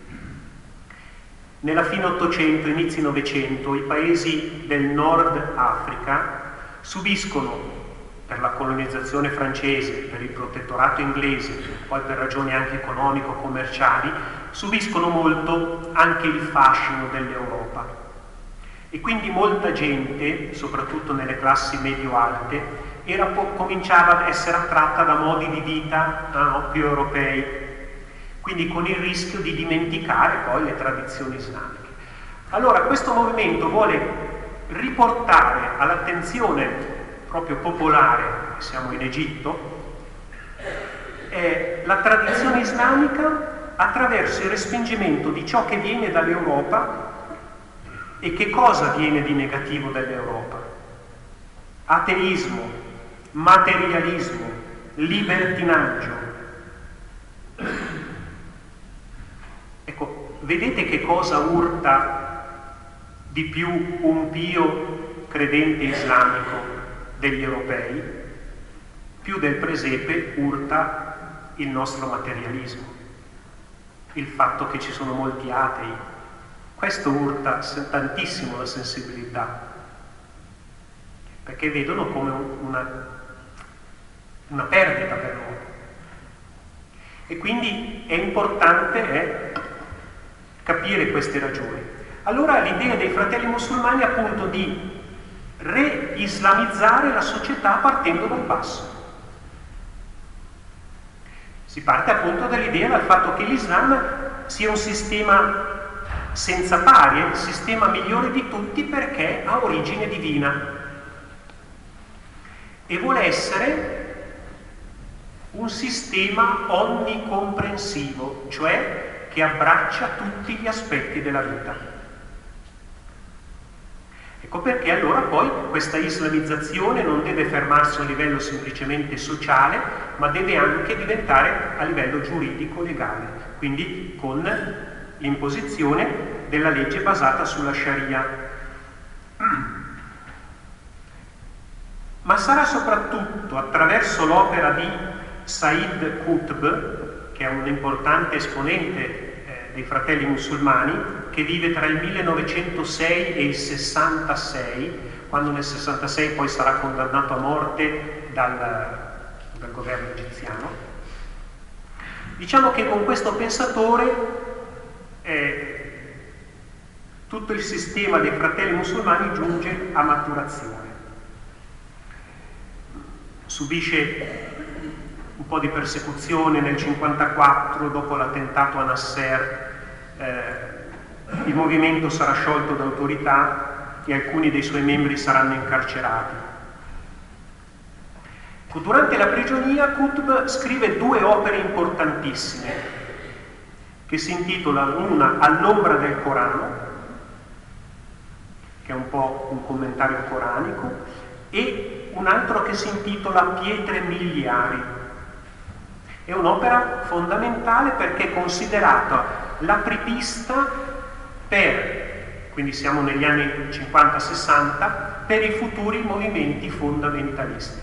Nella fine Ottocento, inizi Novecento, i paesi del Nord Africa subiscono, per la colonizzazione francese, per il protettorato inglese, poi per ragioni anche economico-commerciali, subiscono molto anche il fascino dell'Europa. E quindi molta gente, soprattutto nelle classi medio-alte, era, cominciava ad essere attratta da modi di vita no, più europei, quindi con il rischio di dimenticare poi le tradizioni islamiche. Allora questo movimento vuole riportare all'attenzione proprio popolare, siamo in Egitto, eh, la tradizione islamica attraverso il respingimento di ciò che viene dall'Europa. E che cosa viene di negativo dall'Europa? Ateismo, materialismo, libertinaggio. Ecco, vedete che cosa urta di più un pio credente islamico degli europei? Più del presepe urta il nostro materialismo, il fatto che ci sono molti atei, Questo urta tantissimo la sensibilità, perché vedono come una, una perdita per loro. E quindi è importante eh, capire queste ragioni. Allora l'idea dei fratelli musulmani è appunto di re-islamizzare la società partendo dal basso. Si parte appunto dall'idea dal fatto che l'Islam sia un sistema senza pari, è il sistema migliore di tutti perché ha origine divina e vuole essere un sistema onnicomprensivo, cioè che abbraccia tutti gli aspetti della vita. Ecco perché allora poi questa islamizzazione non deve fermarsi a un livello semplicemente sociale, ma deve anche diventare a livello giuridico legale, quindi con l'imposizione della legge basata sulla Sharia. Ma sarà soprattutto attraverso l'opera di Said Qutb, che è un importante esponente eh, dei fratelli musulmani, che vive tra il millenovecentosei e il sessantasei, quando nel sessantasei poi sarà condannato a morte dal, dal governo egiziano. Diciamo che con questo pensatore eh, tutto il sistema dei fratelli musulmani giunge a maturazione. Subisce un po' di persecuzione nel cinquantaquattro dopo l'attentato a Nasser, eh, il movimento sarà sciolto da autorità e alcuni dei suoi membri saranno incarcerati. Durante la prigionia Qutb scrive due opere importantissime che si intitolano una All'ombra del Corano, che è un po' un commentario coranico, e un altro che si intitola Pietre miliari. È un'opera fondamentale perché è considerata l'apripista per, quindi siamo negli anni cinquanta sessanta, per i futuri movimenti fondamentalisti.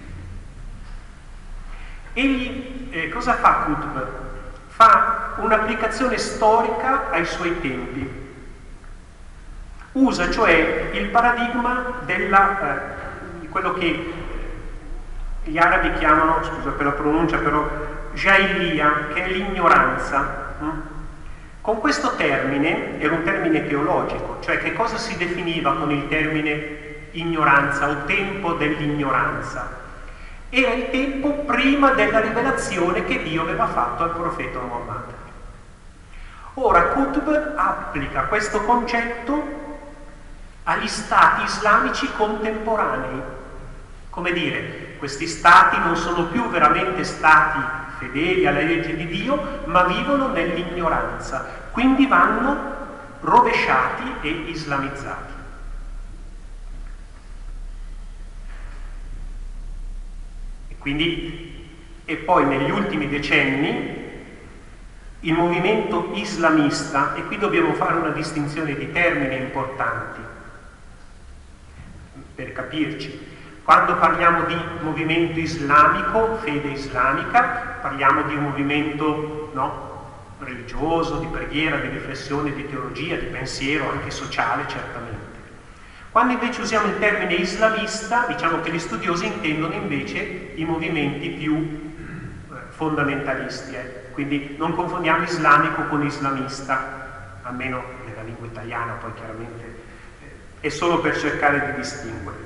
Egli eh, cosa fa Qutb? Fa un'applicazione storica ai suoi tempi. Usa cioè il paradigma della, eh, di quello che gli arabi chiamano, scusa per la pronuncia però, jahiliya, che è l'ignoranza. Con questo termine, era un termine teologico, cioè che cosa si definiva con il termine ignoranza o tempo dell'ignoranza? Era il tempo prima della rivelazione che Dio aveva fatto al profeta Muhammad. Ora Qutb applica questo concetto agli stati islamici contemporanei. Come dire, questi stati non sono più veramente stati fedeli alla legge di Dio, ma vivono nell'ignoranza, quindi vanno rovesciati e islamizzati. E quindi, e poi negli ultimi decenni il movimento islamista, e qui dobbiamo fare una distinzione di termini importanti per capirci. Quando parliamo di movimento islamico, fede islamica, parliamo di un movimento no, religioso, di preghiera, di riflessione, di teologia, di pensiero, anche sociale certamente. Quando invece usiamo il termine islamista, diciamo che gli studiosi intendono invece i movimenti più eh, fondamentalisti. Eh. Quindi non confondiamo islamico con islamista, almeno nella lingua italiana, poi chiaramente eh, è solo per cercare di distinguere.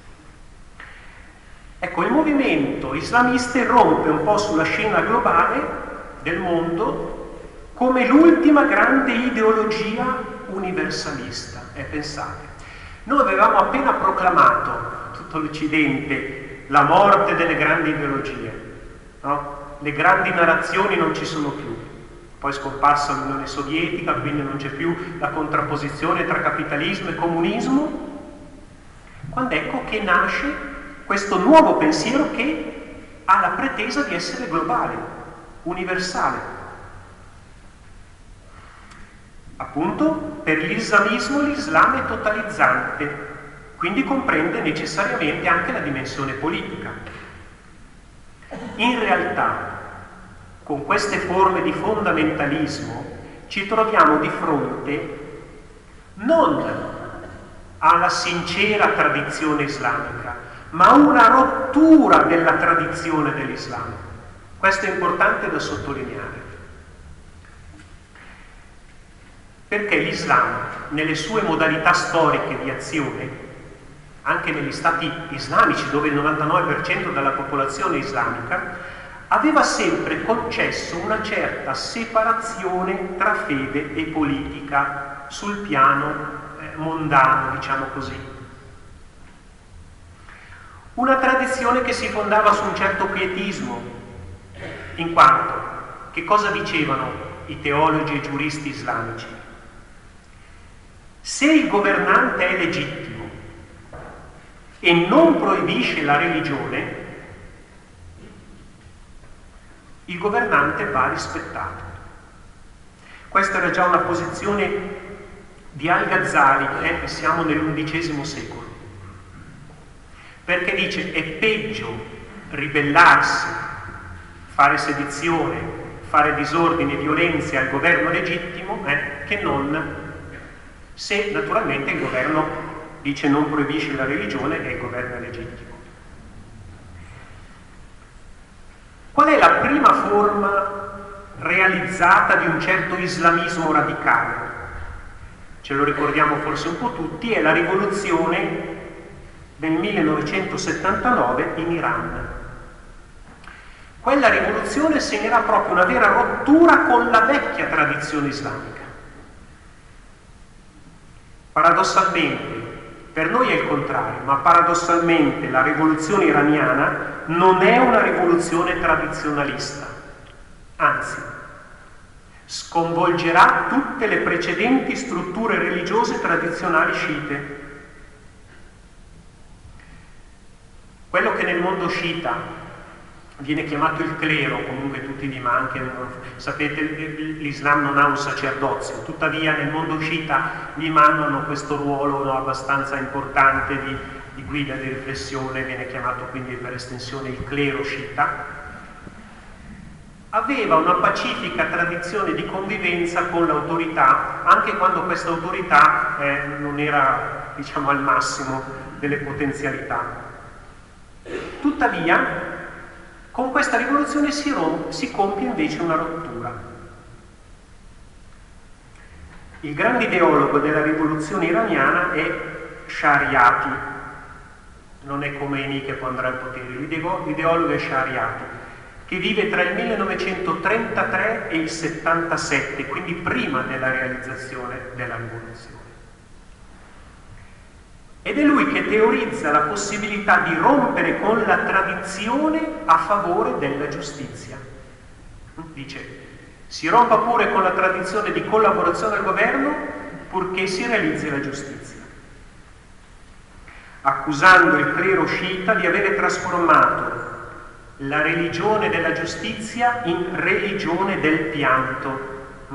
Ecco, il movimento islamista irrompe un po' sulla scena globale del mondo come l'ultima grande ideologia universalista. E pensate, noi avevamo appena proclamato, tutto l'Occidente, la morte delle grandi ideologie, no? Le grandi narrazioni non ci sono più. Poi è scomparsa l'Unione Sovietica, quindi non c'è più la contrapposizione tra capitalismo e comunismo. Quando ecco che nasce questo nuovo pensiero che ha la pretesa di essere globale, universale. Appunto, per l'islamismo l'Islam è totalizzante, quindi comprende necessariamente anche la dimensione politica. In realtà, con queste forme di fondamentalismo ci troviamo di fronte non alla sincera tradizione islamica, ma una rottura della tradizione dell'Islam. Questo è importante da sottolineare. Perché l'Islam, nelle sue modalità storiche di azione, anche negli stati islamici, dove il novantanove per cento della popolazione è islamica, aveva sempre concesso una certa separazione tra fede e politica sul piano eh, mondano, diciamo così. Una tradizione che si fondava su un certo pietismo, in quanto, che cosa dicevano i teologi e giuristi islamici? Se il governante è legittimo e non proibisce la religione, il governante va rispettato. Questa era già una posizione di Al-Ghazali, eh, e siamo nell'undicesimo secolo, perché dice è peggio ribellarsi, fare sedizione, fare disordini e violenze al governo legittimo eh, che non se naturalmente il governo dice non proibisce la religione e il governo è legittimo. Qual è la prima forma realizzata di un certo islamismo radicale? Ce lo ricordiamo forse un po' tutti, è la rivoluzione del millenovecentosettantanove in Iran. Quella rivoluzione segnerà proprio una vera rottura con la vecchia tradizione islamica. Paradossalmente, per noi è il contrario, ma paradossalmente la rivoluzione iraniana non è una rivoluzione tradizionalista, anzi, sconvolgerà tutte le precedenti strutture religiose tradizionali sciite. Quello che nel mondo sciita viene chiamato il clero, comunque tutti gli manca, sapete l'Islam non ha un sacerdozio, tuttavia nel mondo sciita gli imam hanno questo ruolo no, abbastanza importante di, di guida, di riflessione, viene chiamato quindi per estensione il clero sciita, aveva una pacifica tradizione di convivenza con l'autorità, anche quando questa autorità eh, non era diciamo al massimo delle potenzialità. Tuttavia con questa rivoluzione si, rom- si compie invece una rottura. Il grande ideologo della rivoluzione iraniana è Shariati, non è Khomeini che poi andrà al potere, l'ideologo è Shariati, che vive tra il millenovecentotrentatré e il settantasette, quindi prima della realizzazione della rivoluzione. Ed è lui che teorizza la possibilità di rompere con la tradizione a favore della giustizia. Dice, si rompa pure con la tradizione di collaborazione al governo purché si realizzi la giustizia, accusando il clero sciita di avere trasformato la religione della giustizia in religione del pianto.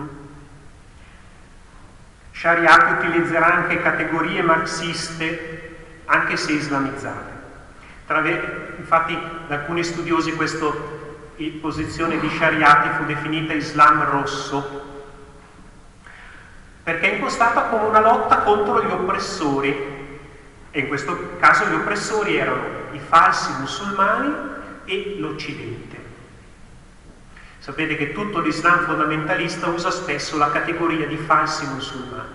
Shariat utilizzerà anche categorie marxiste, anche se islamizzate. Trave- infatti da alcuni studiosi questa posizione di Shariati fu definita Islam rosso, perché è impostata come una lotta contro gli oppressori, e in questo caso gli oppressori erano i falsi musulmani e l'Occidente. Sapete che tutto l'Islam fondamentalista usa spesso la categoria di falsi musulmani.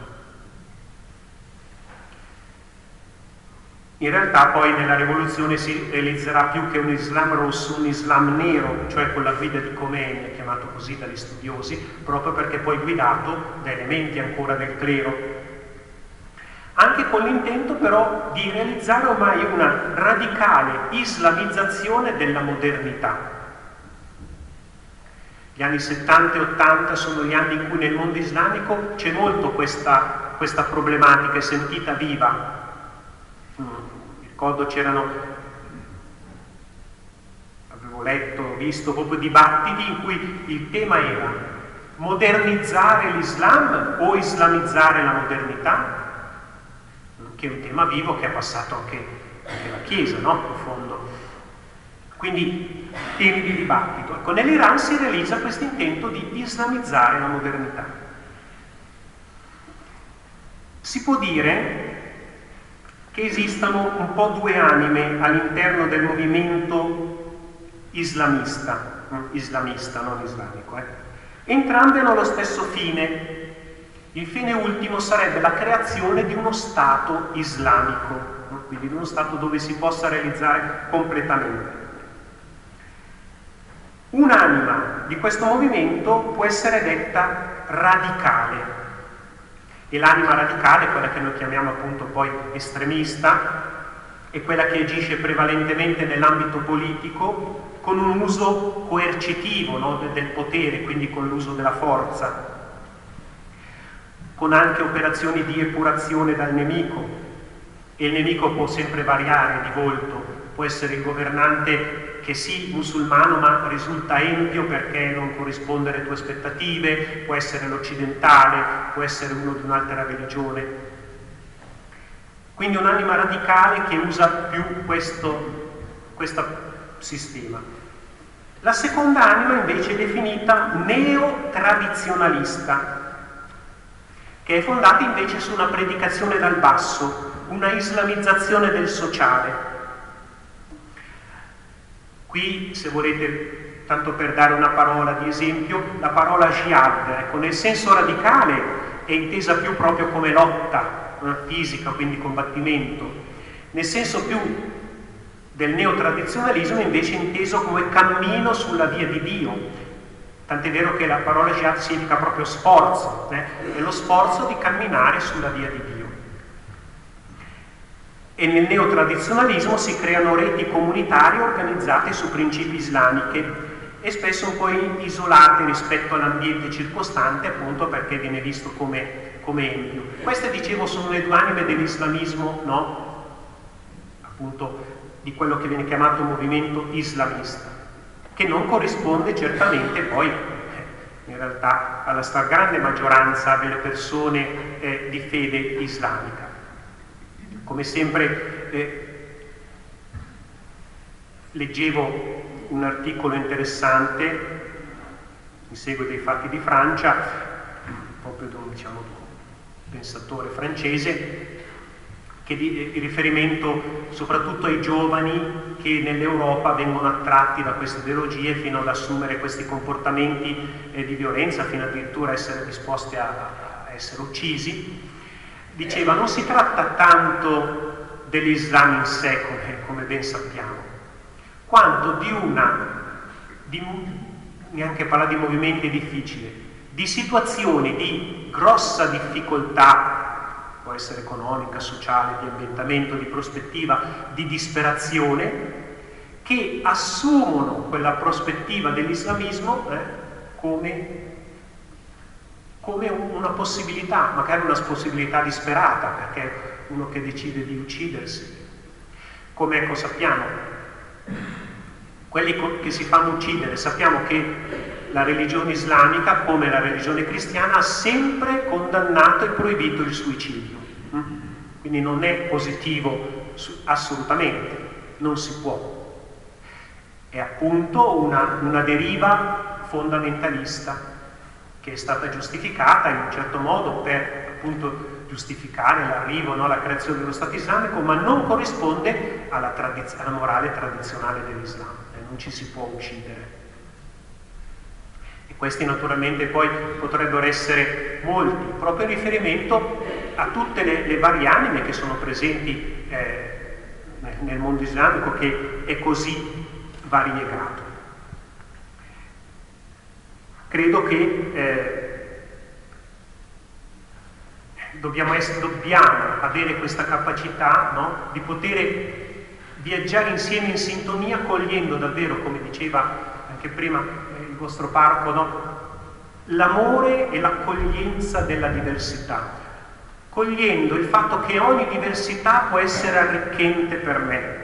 In realtà poi nella rivoluzione si realizzerà più che un Islam rosso, un Islam nero, cioè con la guida di Khomeini, chiamato così dagli studiosi, proprio perché poi guidato da elementi ancora del clero. Anche con l'intento però di realizzare ormai una radicale islamizzazione della modernità. Gli anni settanta e ottanta sono gli anni in cui nel mondo islamico c'è molto questa, questa problematica, è sentita viva. Mi ricordo c'erano, avevo letto, visto proprio dibattiti in cui il tema era modernizzare l'Islam o islamizzare la modernità, che è un tema vivo che ha passato anche, anche la Chiesa, no? In fondo. Quindi temi di dibattito. Ecco, nell'Iran si realizza questo intento di islamizzare la modernità. Si può dire che esistano un po' due anime all'interno del movimento islamista, islamista, non islamico, eh? Entrambe hanno lo stesso fine. Il fine ultimo sarebbe la creazione di uno Stato islamico, quindi di uno Stato dove si possa realizzare completamente. Un'anima di questo movimento può essere detta radicale, e l'anima radicale, quella che noi chiamiamo appunto poi estremista, è quella che agisce prevalentemente nell'ambito politico con un uso coercitivo, no, del potere, quindi con l'uso della forza, con anche operazioni di epurazione dal nemico, e il nemico può sempre variare di volto, può essere il governante che sì, musulmano, ma risulta empio perché non corrisponde alle tue aspettative, può essere l'occidentale, può essere uno di un'altra religione. Quindi un'anima radicale che usa più questo, questo sistema. La seconda anima invece è definita neotradizionalista, che è fondata invece su una predicazione dal basso, una islamizzazione del sociale. Qui, se volete, tanto per dare una parola di esempio, la parola jihad, ecco, nel senso radicale è intesa più proprio come lotta eh, fisica, quindi combattimento. Nel senso più del neotradizionalismo invece è inteso come cammino sulla via di Dio. Tant'è vero che la parola jihad significa proprio sforzo, eh? è lo sforzo di camminare sulla via di Dio. E nel neotradizionalismo si creano reti comunitarie organizzate su principi islamiche e spesso un po' isolate rispetto all'ambiente circostante, appunto perché viene visto come, come empio. Queste, dicevo, sono le due anime dell'islamismo, no? Appunto di quello che viene chiamato movimento islamista, che non corrisponde certamente poi in realtà alla stragrande maggioranza delle persone eh, di fede islamica. Come sempre eh, leggevo un articolo interessante in seguito ai fatti di Francia, proprio di un, diciamo, pensatore francese, che di, di riferimento soprattutto ai giovani che nell'Europa vengono attratti da queste ideologie fino ad assumere questi comportamenti eh, di violenza, fino addirittura a essere disposti a, a essere uccisi. Diceva, non si tratta tanto dell'Islam in sé, come, come ben sappiamo, quanto di una, di, neanche parla di movimenti difficili, di situazioni di grossa difficoltà, può essere economica, sociale, di ambientamento, di prospettiva, di disperazione, che assumono quella prospettiva dell'islamismo eh, come... come una possibilità, magari una possibilità disperata, perché uno che decide di uccidersi. Come ecco sappiamo, quelli che si fanno uccidere, sappiamo che la religione islamica, come la religione cristiana, ha sempre condannato e proibito il suicidio. Quindi non è positivo assolutamente, non si può. È appunto una, una deriva fondamentalista che è stata giustificata in un certo modo per appunto giustificare l'arrivo, no, la creazione dello Stato islamico, ma non corrisponde alla, tradiz- alla morale tradizionale dell'Islam, eh, non ci si può uccidere. E questi naturalmente poi potrebbero essere molti, proprio in riferimento a tutte le, le varie anime che sono presenti eh, nel mondo islamico, che è così variegato. Credo che eh, dobbiamo, essere, dobbiamo avere questa capacità, no, di poter viaggiare insieme in sintonia, cogliendo davvero, come diceva anche prima eh, il vostro parco, no, l'amore e l'accoglienza della diversità, cogliendo il fatto che ogni diversità può essere arricchente per me.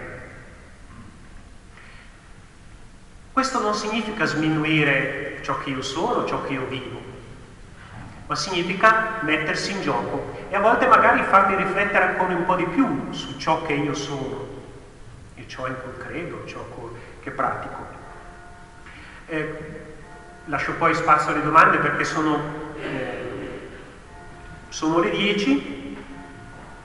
Questo non significa sminuire ciò che io sono, ciò che io vivo, ma significa mettersi in gioco e a volte magari farmi riflettere ancora un po' di più su ciò che io sono e ciò in cui credo, ciò che pratico. Eh, lascio poi spazio alle domande perché sono, eh, sono le dieci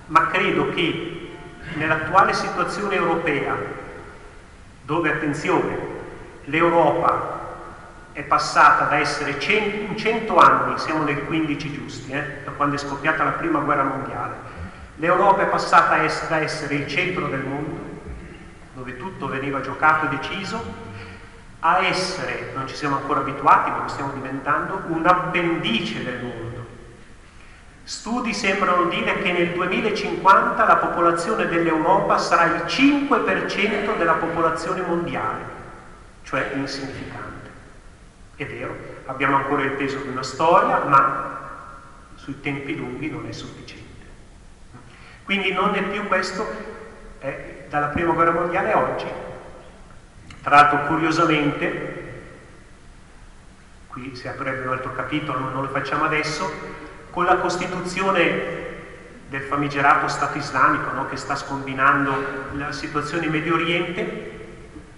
ma credo che nell'attuale situazione europea, dove, attenzione, l'Europa è passata da essere cento, in cento anni, siamo nel quindici giusti, eh, da quando è scoppiata la prima guerra mondiale, l'Europa è passata da essere il centro del mondo, dove tutto veniva giocato e deciso, a essere, non ci siamo ancora abituati, ma lo stiamo diventando, un appendice del mondo. Studi sembrano dire che nel duemilacinquanta la popolazione dell'Europa sarà il cinque per cento della popolazione mondiale, cioè insignificante. È vero, abbiamo ancora il peso di una storia, ma sui tempi lunghi non è sufficiente. Quindi non è più questo, eh, dalla prima guerra mondiale a oggi. Tra l'altro, curiosamente, qui si aprirebbe un altro capitolo, non lo facciamo adesso, con la costituzione del famigerato Stato islamico, no, che sta scombinando la situazione in Medio Oriente,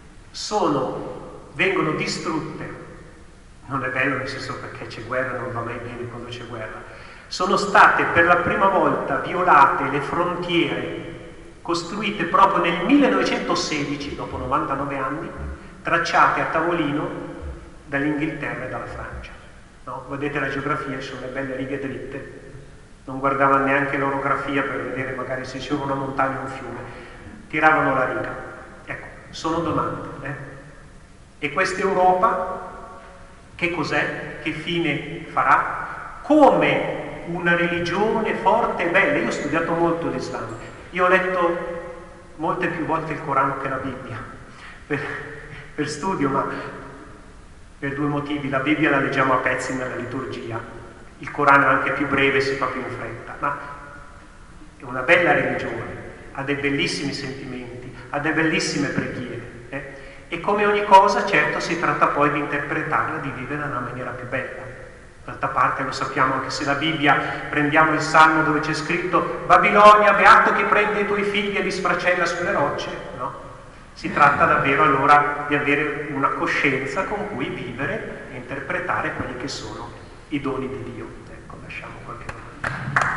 sono, vengono distrutte. Non è bello nel senso perché c'è guerra, non va mai bene quando c'è guerra. Sono state per la prima volta violate le frontiere costruite proprio nel millenovecentosedici, dopo novantanove anni, tracciate a tavolino dall'Inghilterra e dalla Francia. No? Vedete la geografia, ci sono le belle righe dritte, non guardavano neanche l'orografia per vedere magari se c'era una montagna o un fiume, tiravano la riga. Ecco, sono domande. Eh? E questa Europa che cos'è? Che fine farà? Come una religione forte e bella. Io ho studiato molto l'Islam, io ho letto molte più volte il Corano che la Bibbia, per, per studio, ma per due motivi. La Bibbia la leggiamo a pezzi nella liturgia, il Corano è anche più breve, si fa più in fretta, ma è una bella religione, ha dei bellissimi sentimenti, ha delle bellissime preghiere. Eh? E come ogni cosa, certo, si tratta poi di interpretarla, di vivere in una maniera più bella. D'altra parte lo sappiamo, anche se la Bibbia, prendiamo il Salmo dove c'è scritto Babilonia, beato chi prende i tuoi figli e li sfracella sulle rocce, no? Si tratta davvero allora di avere una coscienza con cui vivere e interpretare quelli che sono i doni di Dio. Ecco, lasciamo qualche domanda.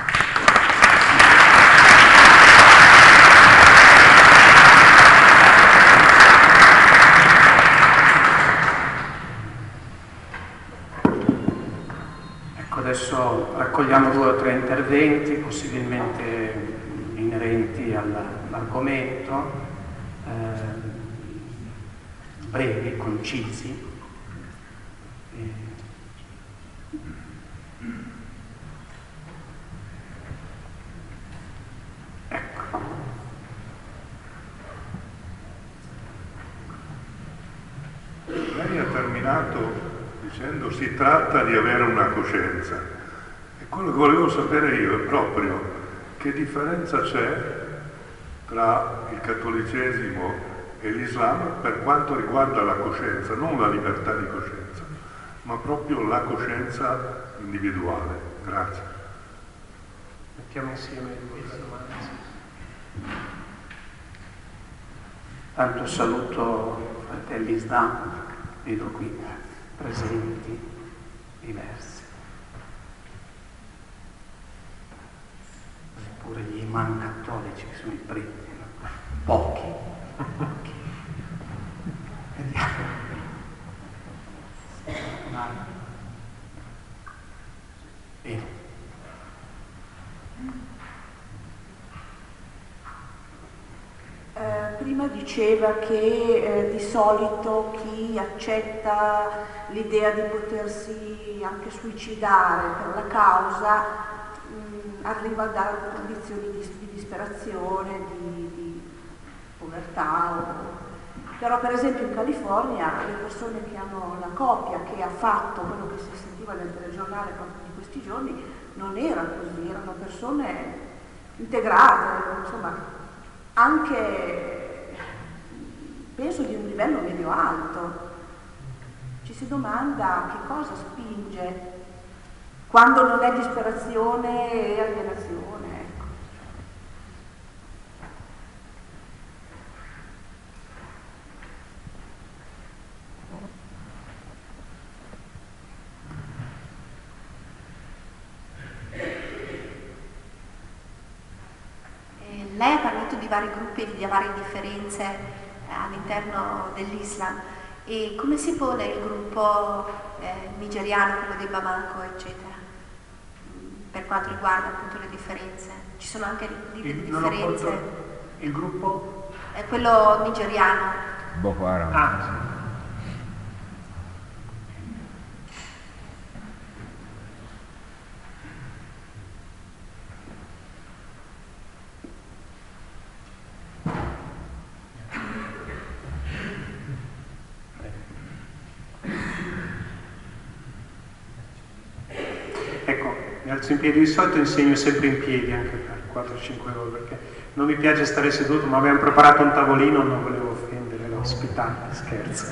Adesso raccogliamo due o tre interventi, possibilmente inerenti all'argomento, eh, brevi, concisi. E... Ecco. Lei ha terminato dicendo si tratta di avere una coscienza, e quello che volevo sapere io è proprio che differenza c'è tra il cattolicesimo e l'Islam per quanto riguarda la coscienza, non la libertà di coscienza, ma proprio la coscienza individuale. Grazie. Mettiamo insieme le due domande. Tanto saluto fratelli Islam, vedo qui presenti diversi, eppure gli imam cattolici che sono i primi, no? Pochi, pochi. Vediamo. Bene. Eh, prima diceva che eh, di solito chi accetta l'idea di potersi anche suicidare per la causa mh, arriva da condizioni di, di disperazione, di, di povertà. O... Però per esempio in California le persone che hanno la coppia che ha fatto quello che si sentiva nel telegiornale proprio di questi giorni non era così, erano persone integrate, insomma anche penso di un livello medio-alto. Ci si domanda che cosa spinge quando non è disperazione e alienazione, ecco. lei ha parlato di vari gruppi e di varie differenze eh, all'interno dell'Islam, e come si pone il gruppo eh, nigeriano, quello di Bamako, eccetera, per quanto riguarda appunto le differenze? Ci sono anche lì delle differenze? Il gruppo? È quello nigeriano. Boko Haram. Ah, sì. Ecco, mi alzo in piedi, di solito insegno sempre in piedi anche per quattro cinque ore, perché non mi piace stare seduto, ma abbiamo preparato un tavolino, non volevo offendere l'ospitante, scherzo.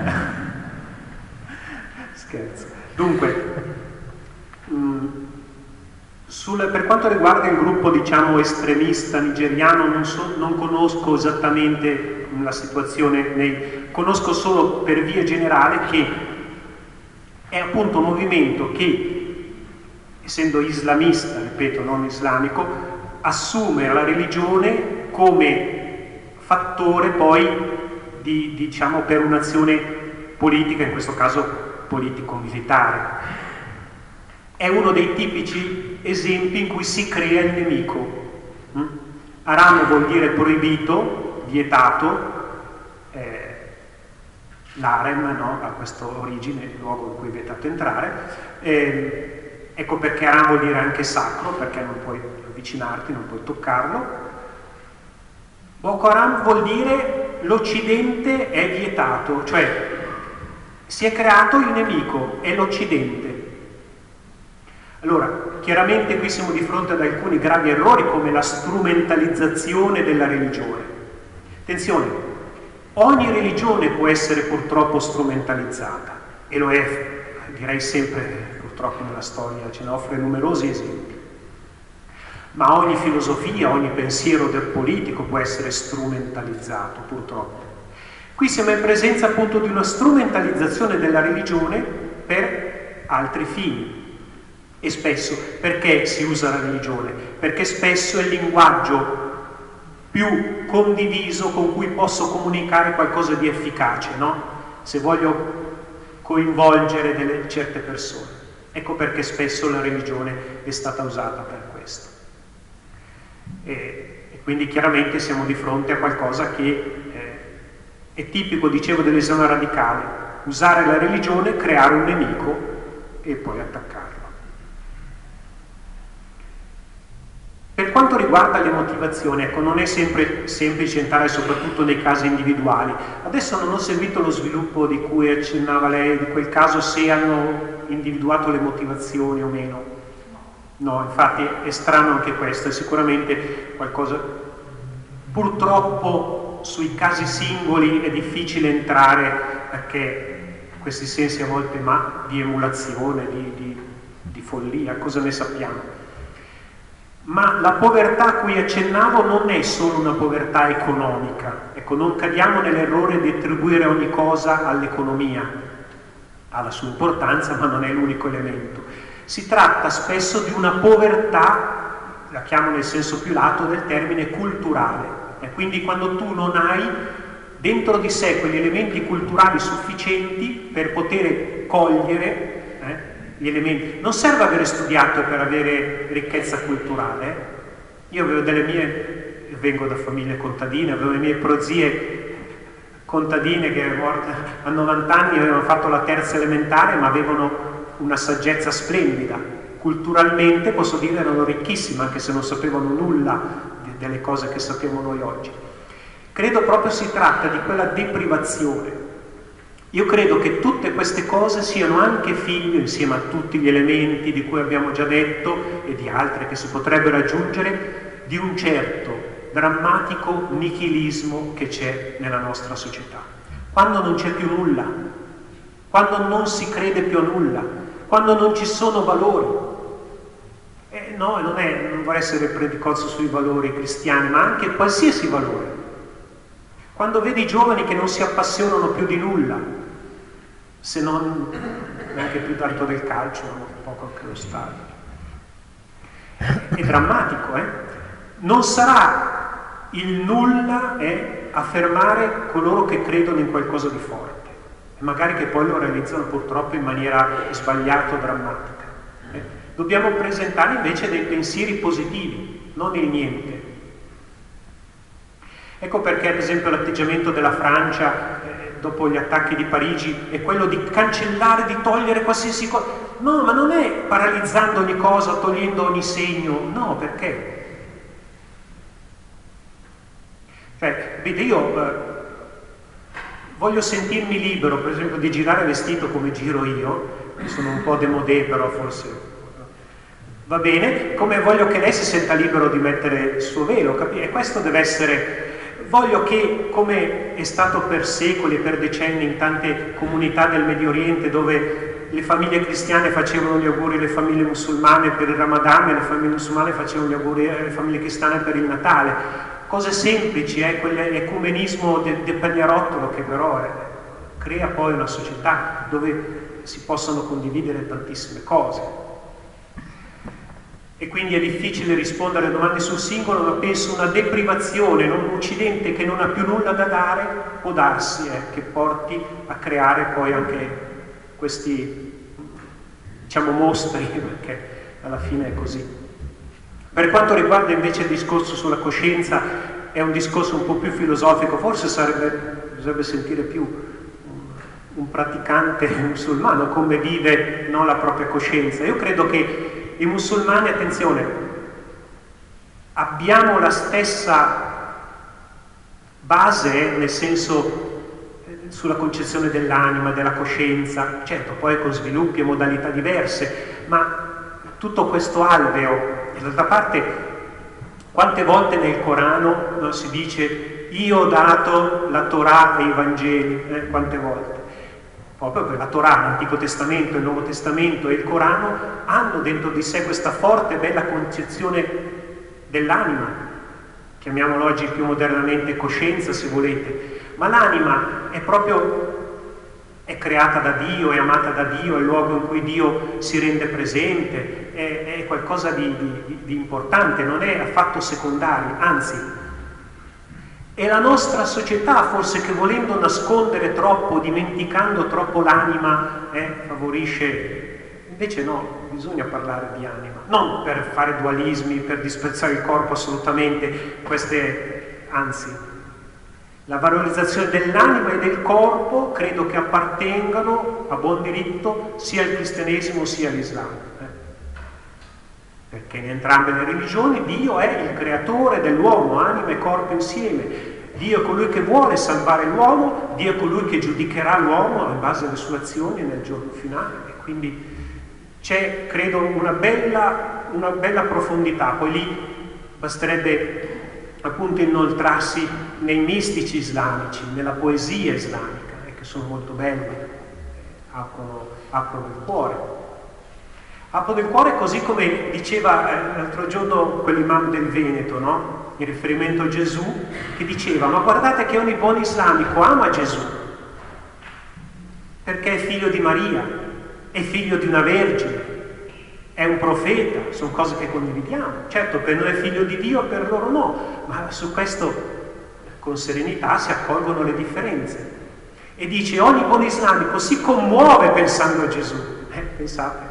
Scherzo. Dunque, mh, sul, per quanto riguarda il gruppo, diciamo, estremista nigeriano, non, so, non conosco esattamente la situazione, nei, conosco solo per via generale che è appunto un movimento che, essendo islamista, ripeto, non islamico, assume la religione come fattore poi di, diciamo, per un'azione politica, in questo caso politico-militare. È uno dei tipici esempi in cui si crea il nemico. Mm? Haram vuol dire proibito, vietato, eh, l'harem, no? Ha questa origine, il luogo in cui è vietato entrare. Eh, ecco perché Haram vuol dire anche sacro, perché non puoi avvicinarti, non puoi toccarlo. Boko Haram vuol dire l'Occidente è vietato, cioè si è creato il nemico, è l'Occidente. Allora, chiaramente qui siamo di fronte ad alcuni gravi errori come la strumentalizzazione della religione. Attenzione, ogni religione può essere purtroppo strumentalizzata, e lo è, direi sempre, purtroppo nella storia ce ne offre numerosi esempi. Ma ogni filosofia, ogni pensiero del politico può essere strumentalizzato, purtroppo. Qui siamo in presenza appunto di una strumentalizzazione della religione per altri fini. E spesso, perché si usa la religione? Perché spesso è il linguaggio più condiviso con cui posso comunicare qualcosa di efficace, no? Se voglio coinvolgere delle certe persone. Ecco perché spesso la religione è stata usata per questo. E, e quindi chiaramente siamo di fronte a qualcosa che eh, è tipico, dicevo, dell'Islam radicale: usare la religione, creare un nemico e poi attaccarlo. Per quanto riguarda le motivazioni, ecco, non è sempre semplice entrare soprattutto nei casi individuali. Adesso non ho seguito lo sviluppo di cui accennava lei, di quel caso, se hanno individuato le motivazioni o meno. No, infatti è strano anche questo, è sicuramente qualcosa. Purtroppo sui casi singoli è difficile entrare, perché questi sensi a volte ma di emulazione, di, di, di follia, cosa ne sappiamo? Ma la povertà a cui accennavo non è solo una povertà economica. Ecco, non cadiamo nell'errore di attribuire ogni cosa all'economia. Ha la sua importanza, ma non è l'unico elemento. Si tratta spesso di una povertà, la chiamo nel senso più lato del termine, culturale. E quindi quando tu non hai dentro di sé quegli elementi culturali sufficienti per poter cogliere gli elementi. Non serve avere studiato per avere ricchezza culturale. Io avevo delle mie, vengo da famiglie contadine, avevo le mie prozie contadine che morte a novanta anni, avevano fatto la terza elementare, ma avevano una saggezza splendida. Culturalmente, posso dire, erano ricchissime, anche se non sapevano nulla delle cose che sappiamo noi oggi. Credo proprio si tratta di quella deprivazione. Io credo che tutte queste cose siano anche figlio, insieme a tutti gli elementi di cui abbiamo già detto e di altri che si potrebbero aggiungere, di un certo drammatico nichilismo che c'è nella nostra società. Quando non c'è più nulla, quando non si crede più a nulla, quando non ci sono valori. Eh, no, non, è, non vorrei essere predicozzo sui valori cristiani, ma anche qualsiasi valore. Quando vedi i giovani che non si appassionano più di nulla, se non neanche più tanto del calcio, poco anche lo stadio. È drammatico, eh? Non sarà il nulla è affermare coloro che credono in qualcosa di forte e magari che poi lo realizzano purtroppo in maniera sbagliata o drammatica. Eh? Dobbiamo presentare invece dei pensieri positivi, non il niente. Ecco perché ad esempio l'atteggiamento della Francia eh, dopo gli attacchi di Parigi è quello di cancellare, di togliere qualsiasi cosa. No, ma non è paralizzando ogni cosa, togliendo ogni segno, no, perché? Cioè, vede, io eh, voglio sentirmi libero, per esempio, di girare vestito come giro io, sono un po' démodé, però forse va bene, come voglio che lei si senta libero di mettere il suo velo, capi? E questo deve essere... Voglio che, come è stato per secoli e per decenni in tante comunità del Medio Oriente, dove le famiglie cristiane facevano gli auguri alle famiglie musulmane per il Ramadan e le famiglie musulmane facevano gli auguri alle famiglie cristiane per il Natale, cose semplici, eh, quell'ecumenismo del de Pagnarottolo che però è, crea poi una società dove si possono condividere tantissime cose. E quindi è difficile rispondere a domande sul singolo, ma penso una deprivazione, non un Occidente che non ha più nulla da dare, può darsi eh, che porti a creare poi anche questi, diciamo, mostri, perché alla fine è così. Per quanto riguarda invece il discorso sulla coscienza, è un discorso un po' più filosofico, forse sarebbe, bisognerebbe sentire più un, un praticante musulmano come vive, no, la propria coscienza. Io credo che i musulmani, attenzione, abbiamo la stessa base, nel senso, sulla concezione dell'anima, della coscienza, certo, poi con sviluppi e modalità diverse, ma tutto questo alveo, d'altra parte, quante volte nel Corano, no, si dice io ho dato la Torah e i Vangeli, eh, quante volte? Proprio per la Torah, l'Antico Testamento, il Nuovo Testamento e il Corano hanno dentro di sé questa forte e bella concezione dell'anima, chiamiamolo oggi più modernamente coscienza se volete, ma l'anima è proprio, è creata da Dio, è amata da Dio, è il luogo in cui Dio si rende presente, è, è qualcosa di, di, di importante, non è affatto secondario, anzi. È la nostra società forse che volendo nascondere troppo, dimenticando troppo l'anima, eh, favorisce, invece no, bisogna parlare di anima, non per fare dualismi, per disprezzare il corpo assolutamente, queste, anzi, la valorizzazione dell'anima e del corpo credo che appartengano a buon diritto sia al cristianesimo sia all'Islam. Eh. Perché in entrambe le religioni Dio è il creatore dell'uomo, anima e corpo insieme. Dio è colui che vuole salvare l'uomo, Dio è colui che giudicherà l'uomo in base alle sue azioni nel giorno finale. E quindi c'è, credo, una bella, una bella profondità. Poi lì basterebbe appunto inoltrarsi nei mistici islamici, nella poesia islamica, eh, che sono molto belle, aprono, aprono il cuore. Aprono il cuore così come diceva eh, l'altro giorno quell'imam del Veneto, no? In riferimento a Gesù, che diceva, ma guardate che ogni buon islamico ama Gesù, perché è figlio di Maria, è figlio di una vergine, è un profeta, sono cose che condividiamo. Certo, per noi è figlio di Dio, per loro no, ma su questo con serenità si accolgono le differenze. E dice, ogni buon islamico si commuove pensando a Gesù. Eh, pensate.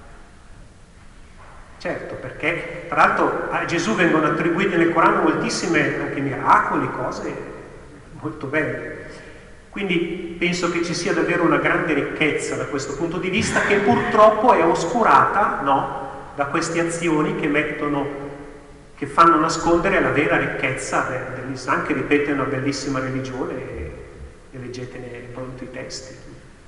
Certo, perché tra l'altro a Gesù vengono attribuiti nel Corano moltissime anche miracoli, cose molto belle. Quindi penso che ci sia davvero una grande ricchezza da questo punto di vista, che purtroppo è oscurata, no, da queste azioni che mettono, che fanno nascondere la vera ricchezza dell'Islam, che ripeto è una bellissima religione, e, e leggetene pronto i testi.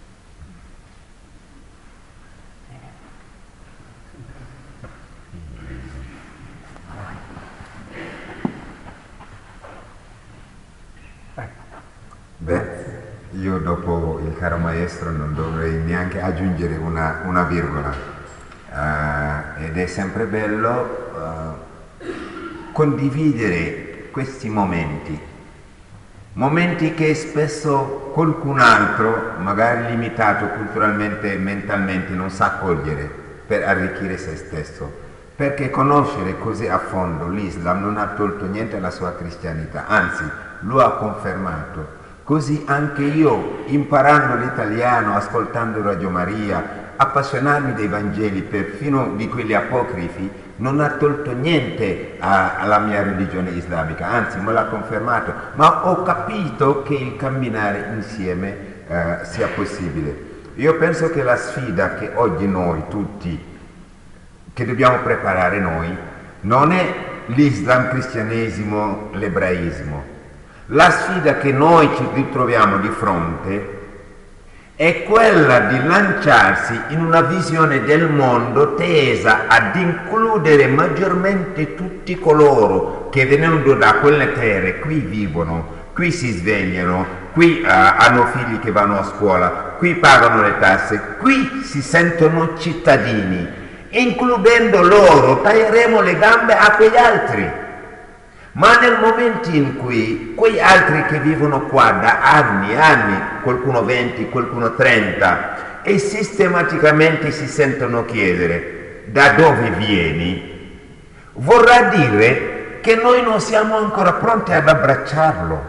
Beh, io dopo il caro maestro non dovrei neanche aggiungere una, una virgola, uh, ed è sempre bello uh, condividere questi momenti, momenti che spesso qualcun altro, magari limitato culturalmente e mentalmente, non sa cogliere per arricchire se stesso. perché conoscere così a fondo l'Islam non ha tolto niente alla sua cristianità, anzi lo ha confermato. Così anche io, imparando l'italiano, ascoltando Radio Maria, appassionarmi dei Vangeli, perfino di quelli apocrifi, non ha tolto niente a, alla mia religione islamica, anzi me l'ha confermato, ma ho capito che il camminare insieme eh, sia possibile. Io penso che la sfida che oggi noi tutti, che dobbiamo preparare noi, non è l'Islam, cristianesimo, l'ebraismo. La sfida che noi ci ritroviamo di fronte è quella di lanciarsi in una visione del mondo tesa ad includere maggiormente tutti coloro che venendo da quelle terre qui vivono, qui si svegliano, qui uh, hanno figli che vanno a scuola, qui pagano le tasse, qui si sentono cittadini. Includendo loro taglieremo le gambe a quegli altri. Ma nel momento in cui quegli altri che vivono qua da anni e anni, qualcuno venti, qualcuno trenta, e sistematicamente si sentono chiedere da dove vieni, vorrà dire che noi non siamo ancora pronti ad abbracciarlo.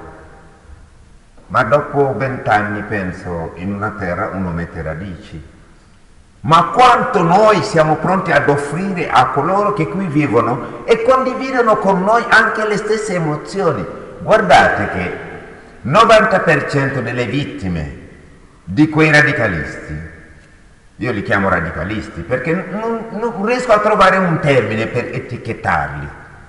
Ma dopo vent'anni, penso, in una terra uno mette radici. Ma quanto noi siamo pronti ad offrire a coloro che qui vivono e condividono con noi anche le stesse emozioni. Guardate che novanta per cento delle vittime di quei radicalisti, io li chiamo radicalisti perché non, non riesco a trovare un termine per etichettarli,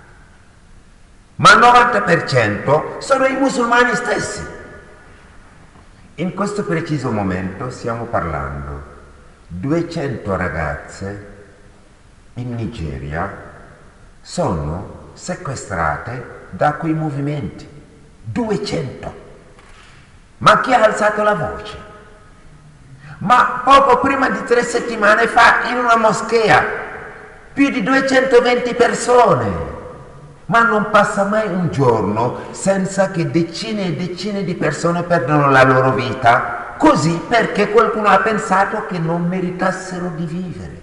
ma il novanta per cento sono i musulmani stessi. In questo preciso momento stiamo parlando duecento ragazze in Nigeria sono sequestrate da quei movimenti. duecento. Ma chi ha alzato la voce? Ma poco prima di tre settimane fa in una moschea più di duecentoventi persone. Ma non passa mai un giorno senza che decine e decine di persone perdono la loro vita così perché qualcuno ha pensato che non meritassero di vivere.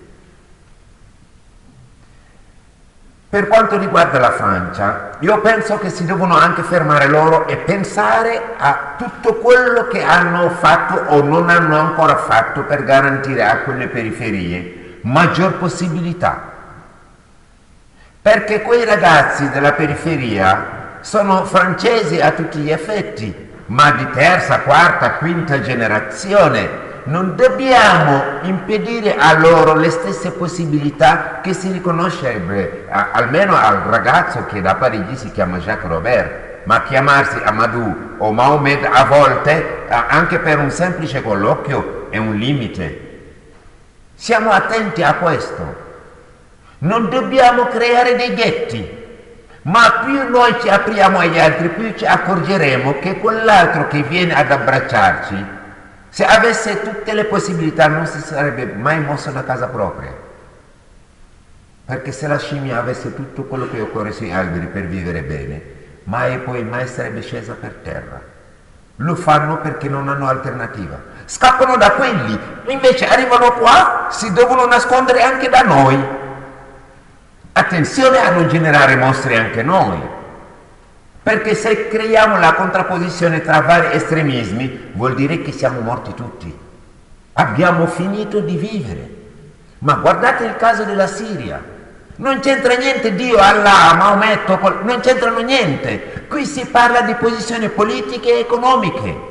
Per quanto riguarda la Francia, io penso che si devono anche fermare loro e pensare a tutto quello che hanno fatto o non hanno ancora fatto per garantire a quelle periferie maggior possibilità. Perché quei ragazzi della periferia sono francesi a tutti gli effetti, ma di terza, quarta, quinta generazione. Non dobbiamo impedire a loro le stesse possibilità che si riconoscerebbe a, almeno al ragazzo che da Parigi si chiama Jacques Robert, ma chiamarsi Amadou o Mahomet a volte, anche per un semplice colloquio, è un limite. Siamo attenti a questo. Non dobbiamo creare dei ghetti. Ma più noi ci apriamo agli altri, più ci accorgeremo che quell'altro che viene ad abbracciarci, se avesse tutte le possibilità, non si sarebbe mai mosso da casa propria. Perché se la scimmia avesse tutto quello che occorre sui alberi per vivere bene, mai e poi mai sarebbe scesa per terra. Lo fanno perché non hanno alternativa. Scappano da quelli, invece arrivano qua, si devono nascondere anche da noi. Attenzione a non generare mostri anche noi, perché se creiamo la contrapposizione tra vari estremismi vuol dire che siamo morti tutti, abbiamo finito di vivere. Ma guardate il caso della Siria, non c'entra niente Dio, Allah, Maometto, non c'entrano niente, qui si parla di posizioni politiche e economiche.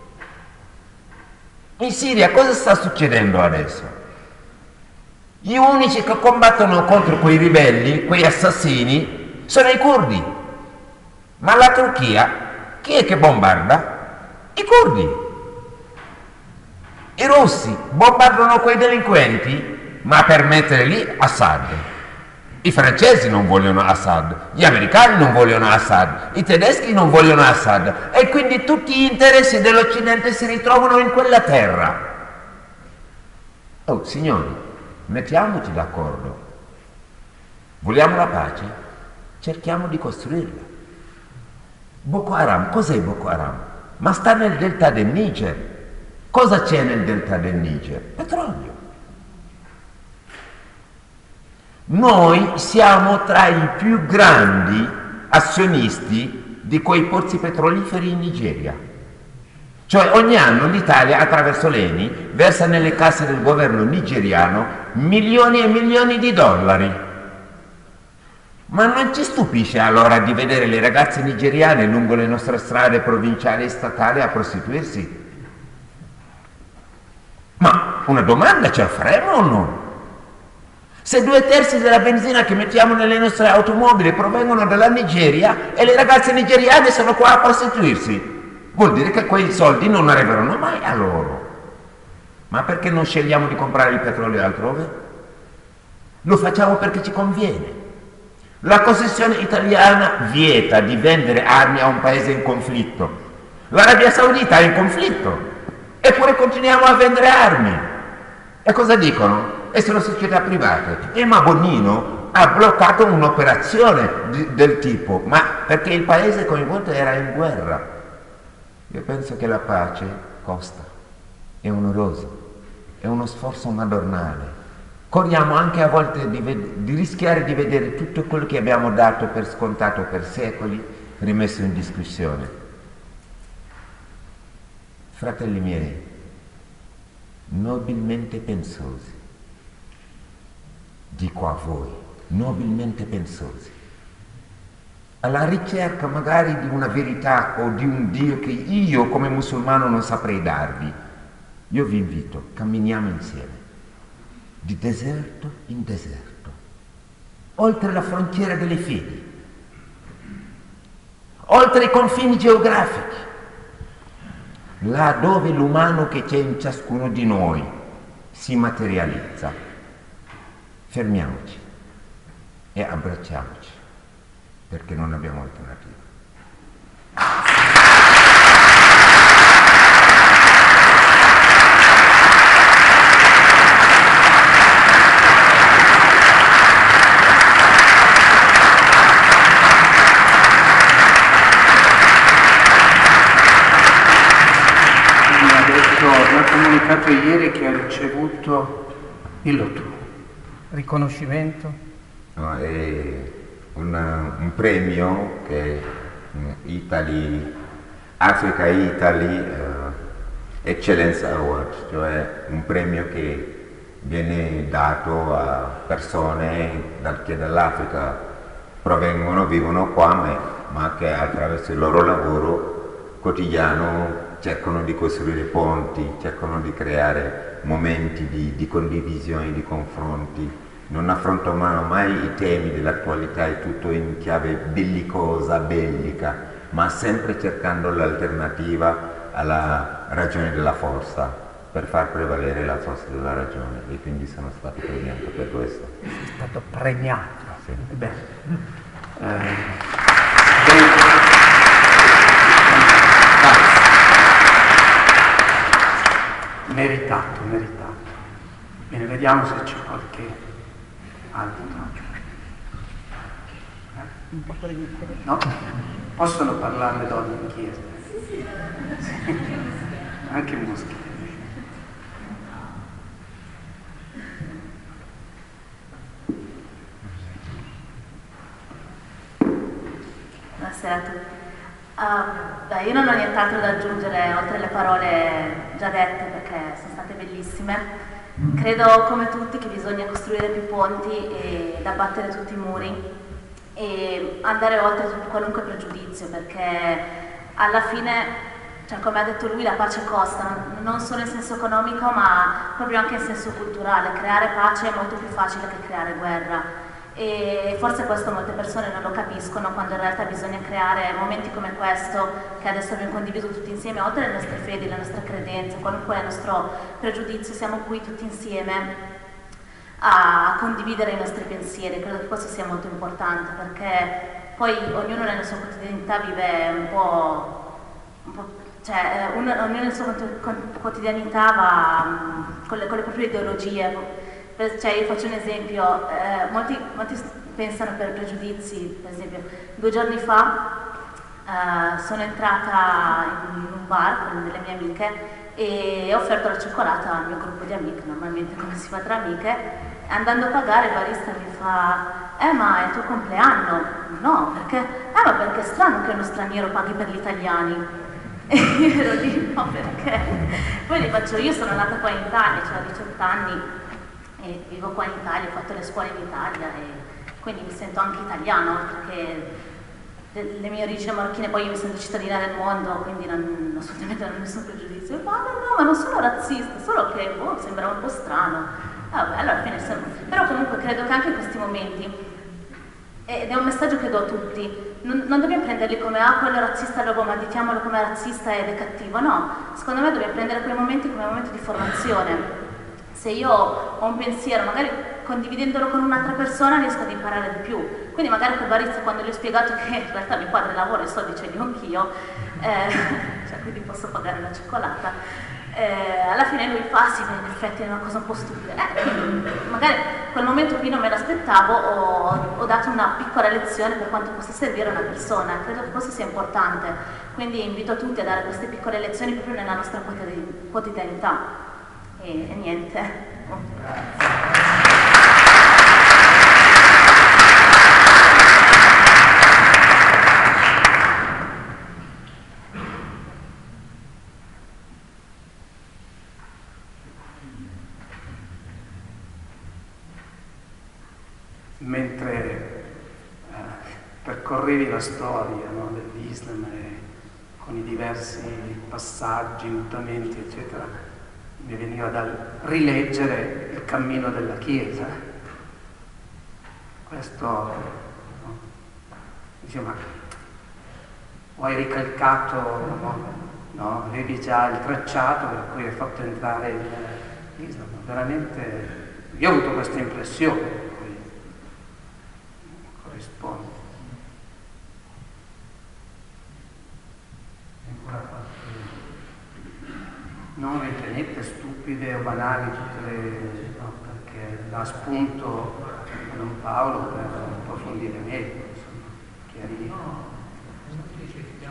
In Siria cosa sta succedendo adesso? Gli unici che combattono contro quei ribelli, quei assassini, sono i curdi. Ma la Turchia, chi è che bombarda? I curdi. I russi bombardano quei delinquenti, ma per mettere lì Assad. I francesi non vogliono Assad, gli americani non vogliono Assad, i tedeschi non vogliono Assad, e quindi tutti gli interessi dell'Occidente si ritrovano in quella terra. Oh, signori, mettiamoci d'accordo. Vogliamo la pace? Cerchiamo di costruirla. Boko Haram, cos'è Boko Haram? Ma sta nel delta del Niger. Cosa c'è nel delta del Niger? Petrolio. Noi siamo tra i più grandi azionisti di quei pozzi petroliferi in Nigeria. Cioè ogni anno l'Italia attraverso l'Eni versa nelle casse del governo nigeriano milioni e milioni di dollari. Ma non ci stupisce allora di vedere le ragazze nigeriane lungo le nostre strade provinciali e statali a prostituirsi? Ma una domanda ce la faremo o no? Se due terzi della benzina che mettiamo nelle nostre automobili provengono dalla Nigeria e le ragazze nigeriane sono qua a prostituirsi, vuol dire che quei soldi non arriveranno mai a loro. Ma perché non scegliamo di comprare il petrolio altrove? Lo facciamo perché ci conviene. La Costituzione italiana vieta di vendere armi a un paese in conflitto. L'Arabia Saudita è in conflitto, eppure continuiamo a vendere armi. E cosa dicono? E sono società private. E ma Bonino ha bloccato un'operazione del tipo, ma perché il paese coinvolto era in guerra. Io penso che la pace costa, è oneroso, è uno sforzo madornale. Corriamo anche a volte di, di rischiare di vedere tutto quello che abbiamo dato per scontato per secoli rimesso in discussione. Fratelli miei, nobilmente pensosi, dico a voi, nobilmente pensosi, alla ricerca magari di una verità o di un Dio che io come musulmano non saprei darvi, io vi invito, camminiamo insieme, di deserto in deserto, oltre la frontiera delle fedi, oltre i confini geografici, là dove l'umano che c'è in ciascuno di noi si materializza. Fermiamoci e abbracciamoci, perché non abbiamo alternativa. Mi ha comunicato ieri che ha ricevuto il lotto. Riconoscimento? No, è una, un premio che Italy, Africa Italy uh, Excellence Award, cioè un premio che viene dato a persone che dall'Africa provengono, vivono qua, ma, ma che attraverso il loro lavoro quotidiano cercano di costruire ponti, cercano di creare momenti di, di condivisione, di confronti, non affrontano mai i temi dell'attualità e tutto in chiave bellicosa, bellica, ma sempre cercando l'alternativa alla ragione della forza, per far prevalere la forza della ragione, e quindi sono stato premiato per questo. È stato premiato? Sì. Bene. Eh, bene. Meritato, meritato. Bene, vediamo se c'è qualche altro. Eh? No? Possono parlare le donne in chiesa? Sì. Anche maschi. Buonasera a tutti. Uh, beh, io non ho nient'altro da aggiungere oltre le parole già dette, perché sono state bellissime. Credo come tutti che bisogna costruire più ponti ed abbattere tutti i muri e andare oltre tutto, qualunque pregiudizio, perché alla fine, cioè, come ha detto lui, la pace costa, non solo in senso economico ma proprio anche in senso culturale. Creare pace è molto più facile che creare guerra. E forse questo molte persone non lo capiscono, quando in realtà bisogna creare momenti come questo che adesso abbiamo condiviso tutti insieme, oltre alle nostre fedi, le nostre credenze, qualunque è il nostro pregiudizio, siamo qui tutti insieme a condividere i nostri pensieri. Credo che questo sia molto importante, perché poi ognuno nella sua quotidianità vive un po', un po' cioè uno, ognuno nella sua quotidianità va um, con, le, con le proprie ideologie. Cioè, io faccio un esempio, eh, molti, molti pensano per pregiudizi, per esempio, due giorni fa eh, sono entrata in un bar con delle mie amiche e ho offerto la cioccolata al mio gruppo di amiche, normalmente come si fa tra amiche, andando a pagare il barista mi fa eh ma è il tuo compleanno? No, perché? Eh ma perché è strano che uno straniero paghi per gli italiani. E io ero lì, no perché? Poi gli faccio, io sono nata qua in Italia, cioè ho diciotto anni e vivo qua in Italia, ho fatto le scuole in Italia e quindi mi sento anche italiana, oltre che le mie origini marocchine, poi io mi sento cittadina del mondo, quindi non, assolutamente non ho nessun pregiudizio. Ma no, no, ma non sono razzista, solo che boh, sembrava un po' strano. Ah, vabbè, allora fine sembra. Però comunque credo che anche in questi momenti, ed è un messaggio che do a tutti, non, non dobbiamo prenderli come ah, quello è razzista, allora ma diciamolo come razzista ed è cattivo, no. Secondo me dobbiamo prendere quei momenti come momenti di formazione. Se io ho un pensiero, magari condividendolo con un'altra persona riesco ad imparare di più. Quindi magari quel barista, quando gli ho spiegato che in realtà mio padre lavora e i soldi ce li ho anch'io, eh, cioè quindi posso pagare la cioccolata, eh, alla fine lui fa, sì, in effetti è una cosa un po' stupida. Eh, quindi magari quel momento qui non me l'aspettavo, ho, ho dato una piccola lezione per quanto possa servire a una persona, credo che questo sia importante. Quindi invito tutti a dare queste piccole lezioni proprio nella nostra quotidianità. E, e niente. Mentre eh, percorrevi la storia, no, dell'Islam e con i diversi passaggi, mutamenti, eccetera, mi veniva da rileggere il cammino della Chiesa. Questo, no, dice, ma o hai ricalcato, no, no, avevi già il tracciato per cui hai fatto entrare l'Islam. Veramente, io ho avuto questa impressione, per cui corrisponde. Non ritenete stupide o banali tutte le, no, perché dà spunto a Don Paolo per approfondire meglio, insomma, chiarire. No, non dice che stiamo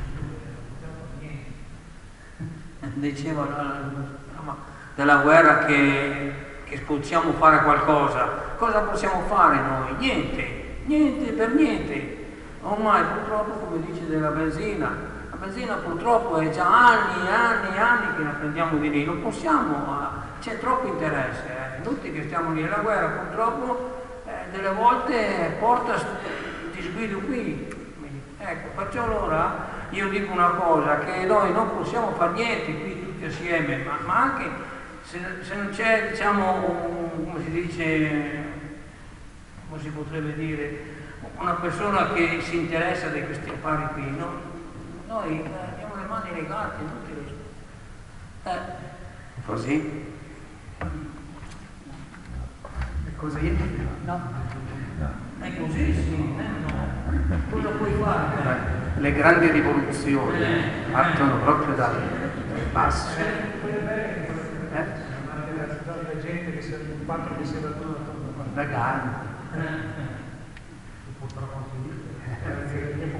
niente. Dicevano della guerra che, che possiamo fare qualcosa. Cosa possiamo fare noi? Niente, niente per niente. Ormai purtroppo, come dice della benzina, la benzina purtroppo è già anni e anni e anni che la prendiamo di lì, non possiamo, c'è troppo interesse, eh. Tutti che stiamo lì, la guerra purtroppo eh, delle volte porta di sguido qui, ecco, perciò allora io dico una cosa, che noi non possiamo fare niente qui tutti assieme, ma, ma anche se, se non c'è, diciamo, un, come si dice, come si potrebbe dire, una persona che si interessa di questi affari qui, no? Noi eh, abbiamo le mani legate, inutile. Eh. Così? È così? No. È così, sì. Eh, no. Cosa puoi fare? Beh, le grandi rivoluzioni partono proprio dal, dal basso. Eh? La gente che si è occupato di sedatura da Gandhi. Purtroppo anche lì.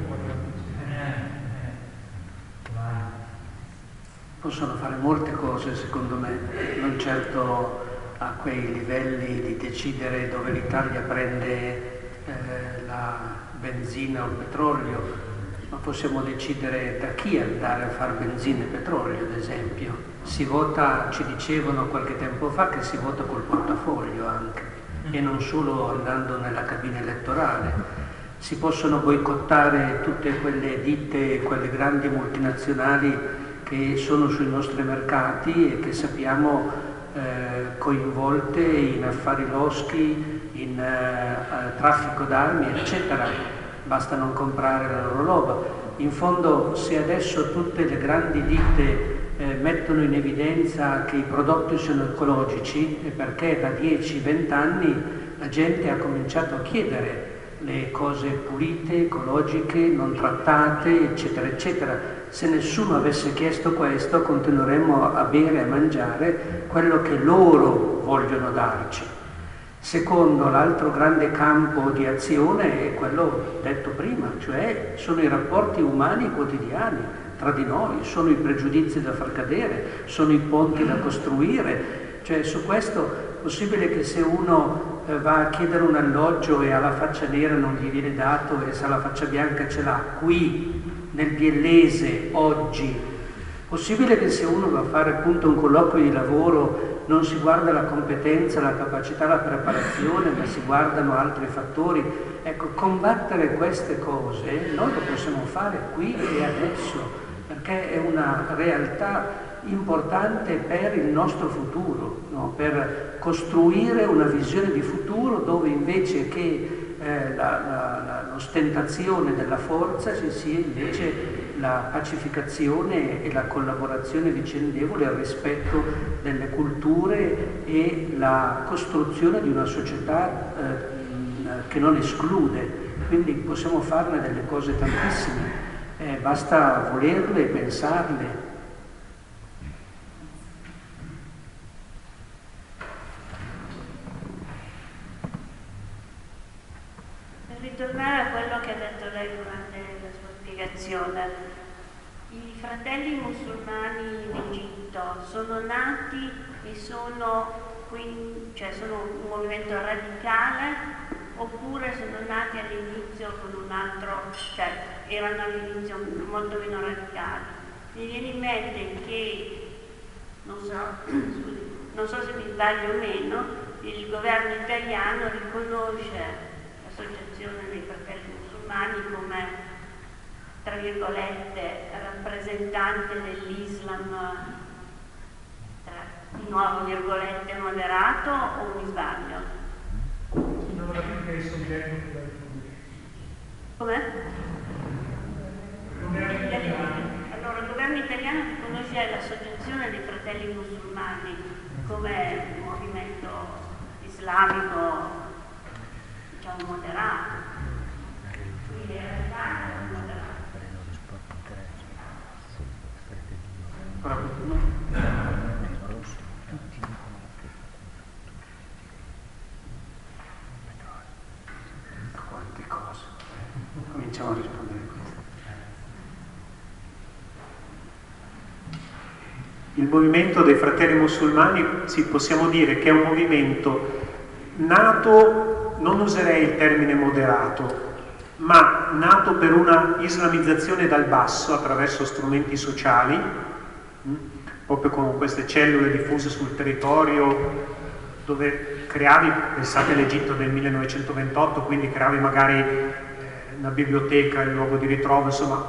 Possono fare molte cose, secondo me, non certo a quei livelli di decidere dove l'Italia prende eh, la benzina o il petrolio, ma possiamo decidere da chi andare a fare benzina e petrolio, ad esempio. Si vota, ci dicevano qualche tempo fa, che si vota col portafoglio anche, e non solo andando nella cabina elettorale. Si possono boicottare tutte quelle ditte, quelle grandi multinazionali che sono sui nostri mercati e che sappiamo eh, coinvolte in affari loschi, in eh, traffico d'armi, eccetera. Basta non comprare la loro roba. In fondo, se adesso tutte le grandi ditte eh, mettono in evidenza che i prodotti sono ecologici, è perché da dieci venti anni la gente ha cominciato a chiedere le cose pulite, ecologiche, non trattate, eccetera, eccetera. Se nessuno avesse chiesto questo, continueremmo a bere e a mangiare quello che loro vogliono darci. Secondo, l'altro grande campo di azione è quello detto prima, cioè sono i rapporti umani quotidiani tra di noi, sono i pregiudizi da far cadere, sono i ponti da costruire, cioè su questo possibile che se uno eh, va a chiedere un alloggio e ha la faccia nera non gli viene dato e se ha la faccia bianca ce l'ha qui nel Biellese oggi? Possibile che se uno va a fare appunto un colloquio di lavoro non si guarda la competenza, la capacità, la preparazione, ma si guardano altri fattori? Ecco, combattere queste cose noi lo possiamo fare qui e adesso, perché è una realtà importante per il nostro futuro, no? Per costruire una visione di futuro dove invece che eh, la, la, la, l'ostentazione della forza ci sia invece la pacificazione e la collaborazione vicendevole, il rispetto delle culture e la costruzione di una società eh, che non esclude. Quindi possiamo farne delle cose tantissime, eh, basta volerle e pensarle. Tornare a quello che ha detto lei durante la sua spiegazione, i fratelli musulmani in Egitto sono nati e sono, quindi, cioè sono un movimento radicale oppure sono nati all'inizio con un altro, cioè erano all'inizio molto meno radicali? Mi viene in mente che, non so, scusi, non so se mi sbaglio o meno, il governo italiano riconosce l'Associazione dei Fratelli Musulmani come, tra virgolette, rappresentante dell'Islam, tra, di nuovo virgolette, moderato, o mi sbaglio? Non la Bibbia è soggetto. Com'è? Allora, il governo italiano riconosce l'Associazione dei Fratelli Musulmani come movimento islamico moderato, quindi è moderato. Quante cose. Cominciamo a rispondere a questo. Il movimento dei fratelli musulmani, sì, possiamo dire che è un movimento nato, non userei il termine moderato, ma nato per una islamizzazione dal basso attraverso strumenti sociali, mh, proprio con queste cellule diffuse sul territorio, dove creavi, pensate all'Egitto del millenovecentoventotto, quindi creavi magari eh, una biblioteca, il luogo di ritrovo, insomma,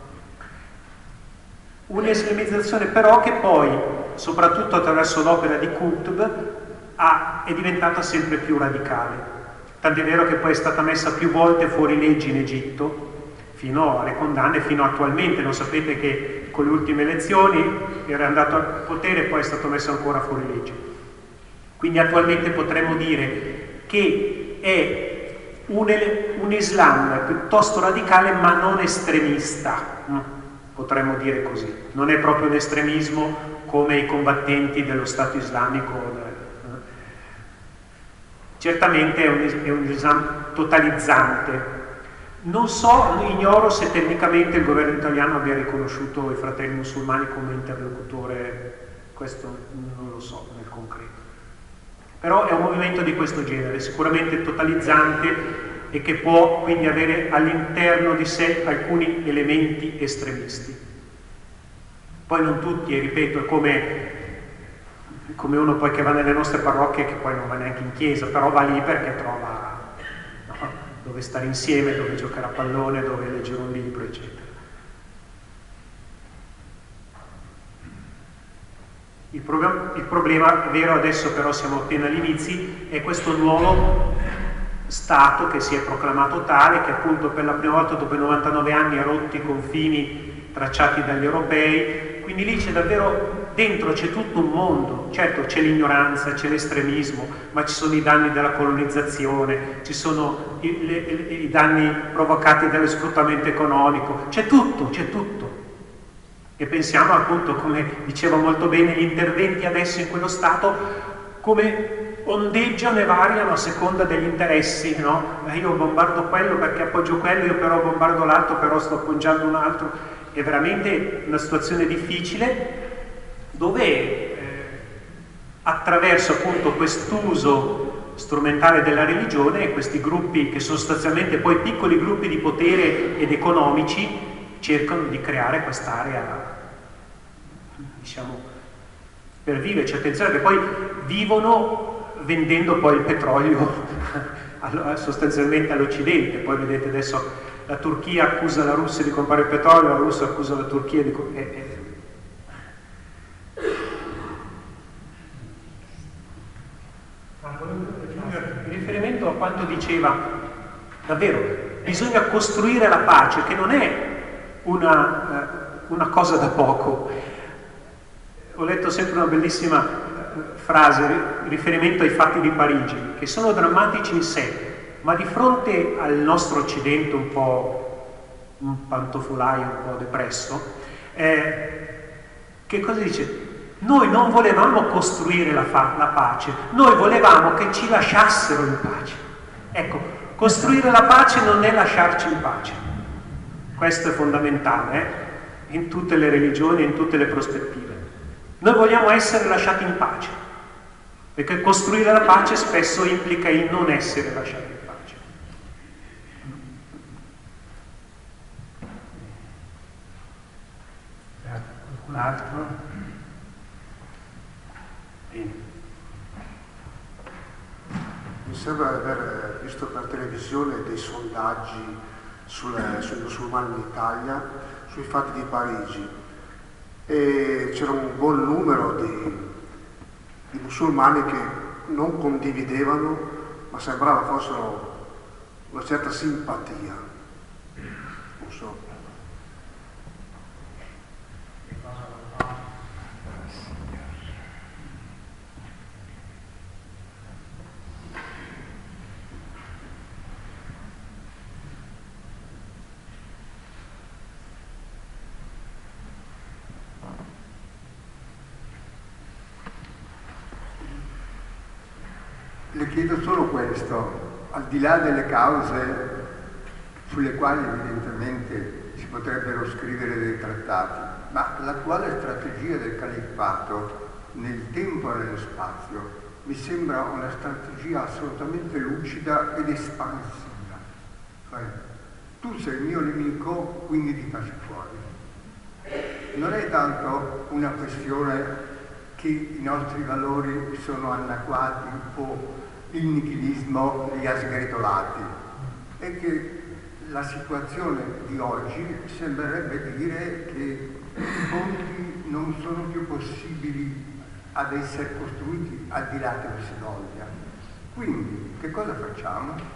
un'islamizzazione però che poi, soprattutto attraverso l'opera di Qutb, ha, è diventata sempre più radicale. Tant'è vero che poi è stata messa più volte fuori legge in Egitto, fino alle condanne, fino attualmente. Lo sapete che con le ultime elezioni era andato al potere e poi è stato messo ancora fuori legge. Quindi attualmente potremmo dire che è un, un Islam piuttosto radicale ma non estremista, potremmo dire così. Non è proprio un estremismo come i combattenti dello Stato islamico. Certamente è un, è un Islam totalizzante. Non so, ignoro se tecnicamente il governo italiano abbia riconosciuto i fratelli musulmani come interlocutore, questo non lo so nel concreto. Però è un movimento di questo genere, sicuramente totalizzante e che può quindi avere all'interno di sé alcuni elementi estremisti. Poi non tutti, e ripeto, è come... come uno poi che va nelle nostre parrocchie che poi non va neanche in chiesa, però va lì perché trova, no, dove stare insieme, dove giocare a pallone, dove leggere un libro, eccetera. Il problema, il problema vero, adesso però siamo appena agli inizi, è questo nuovo Stato che si è proclamato tale, che appunto per la prima volta dopo i novantanove anni ha rotto i confini tracciati dagli europei, quindi lì c'è davvero, dentro c'è tutto un mondo. Certo c'è l'ignoranza, c'è l'estremismo, ma ci sono i danni della colonizzazione, ci sono i, le, i danni provocati dallo sfruttamento economico, c'è tutto, c'è tutto. E pensiamo appunto, come diceva molto bene, gli interventi adesso in quello Stato come ondeggiano e variano a seconda degli interessi, no? Io bombardo quello perché appoggio quello, io però bombardo l'altro, però sto appoggiando un altro. È veramente una situazione difficile dove eh, attraverso appunto quest'uso strumentale della religione, e questi gruppi, che sono sostanzialmente poi piccoli gruppi di potere ed economici, cercano di creare quest'area, diciamo, per viverci. Attenzione che poi vivono vendendo poi il petrolio sostanzialmente all'Occidente. Poi vedete adesso la Turchia accusa la Russia di comprare il petrolio, la Russia accusa la Turchia di... Eh, eh. In riferimento a quanto diceva, davvero, bisogna costruire la pace, che non è una, una cosa da poco. Ho letto sempre una bellissima frase in riferimento ai fatti di Parigi, che sono drammatici in sé, ma di fronte al nostro Occidente un po' un pantofolaio, un po' depresso, eh, che cosa dice? Noi non volevamo costruire la, fa- la pace, noi volevamo che ci lasciassero in pace. Ecco, costruire la pace non è lasciarci in pace. Questo è fondamentale, eh? In tutte le religioni, in tutte le prospettive. Noi vogliamo essere lasciati in pace, perché costruire la pace spesso implica il non essere lasciati in pace. Qualcun altro? Bene. Mi sembra di aver visto per televisione dei sondaggi sul, sui musulmani in Italia, sui fatti di Parigi, e c'era un buon numero di, di musulmani che non condividevano, ma sembrava fossero una certa simpatia. Non so. Le chiedo solo questo, al di là delle cause sulle quali evidentemente si potrebbero scrivere dei trattati, ma l'attuale strategia del califfato nel tempo e nello spazio mi sembra una strategia assolutamente lucida ed espansiva. Cioè, tu sei il mio nemico, quindi ti faccio fuori. Non è tanto una questione che i nostri valori sono anacquati o il nichilismo li ha sgretolati, è che la situazione di oggi sembrerebbe dire che i ponti non sono più possibili ad essere costruiti al di là che si voglia. Quindi che cosa facciamo?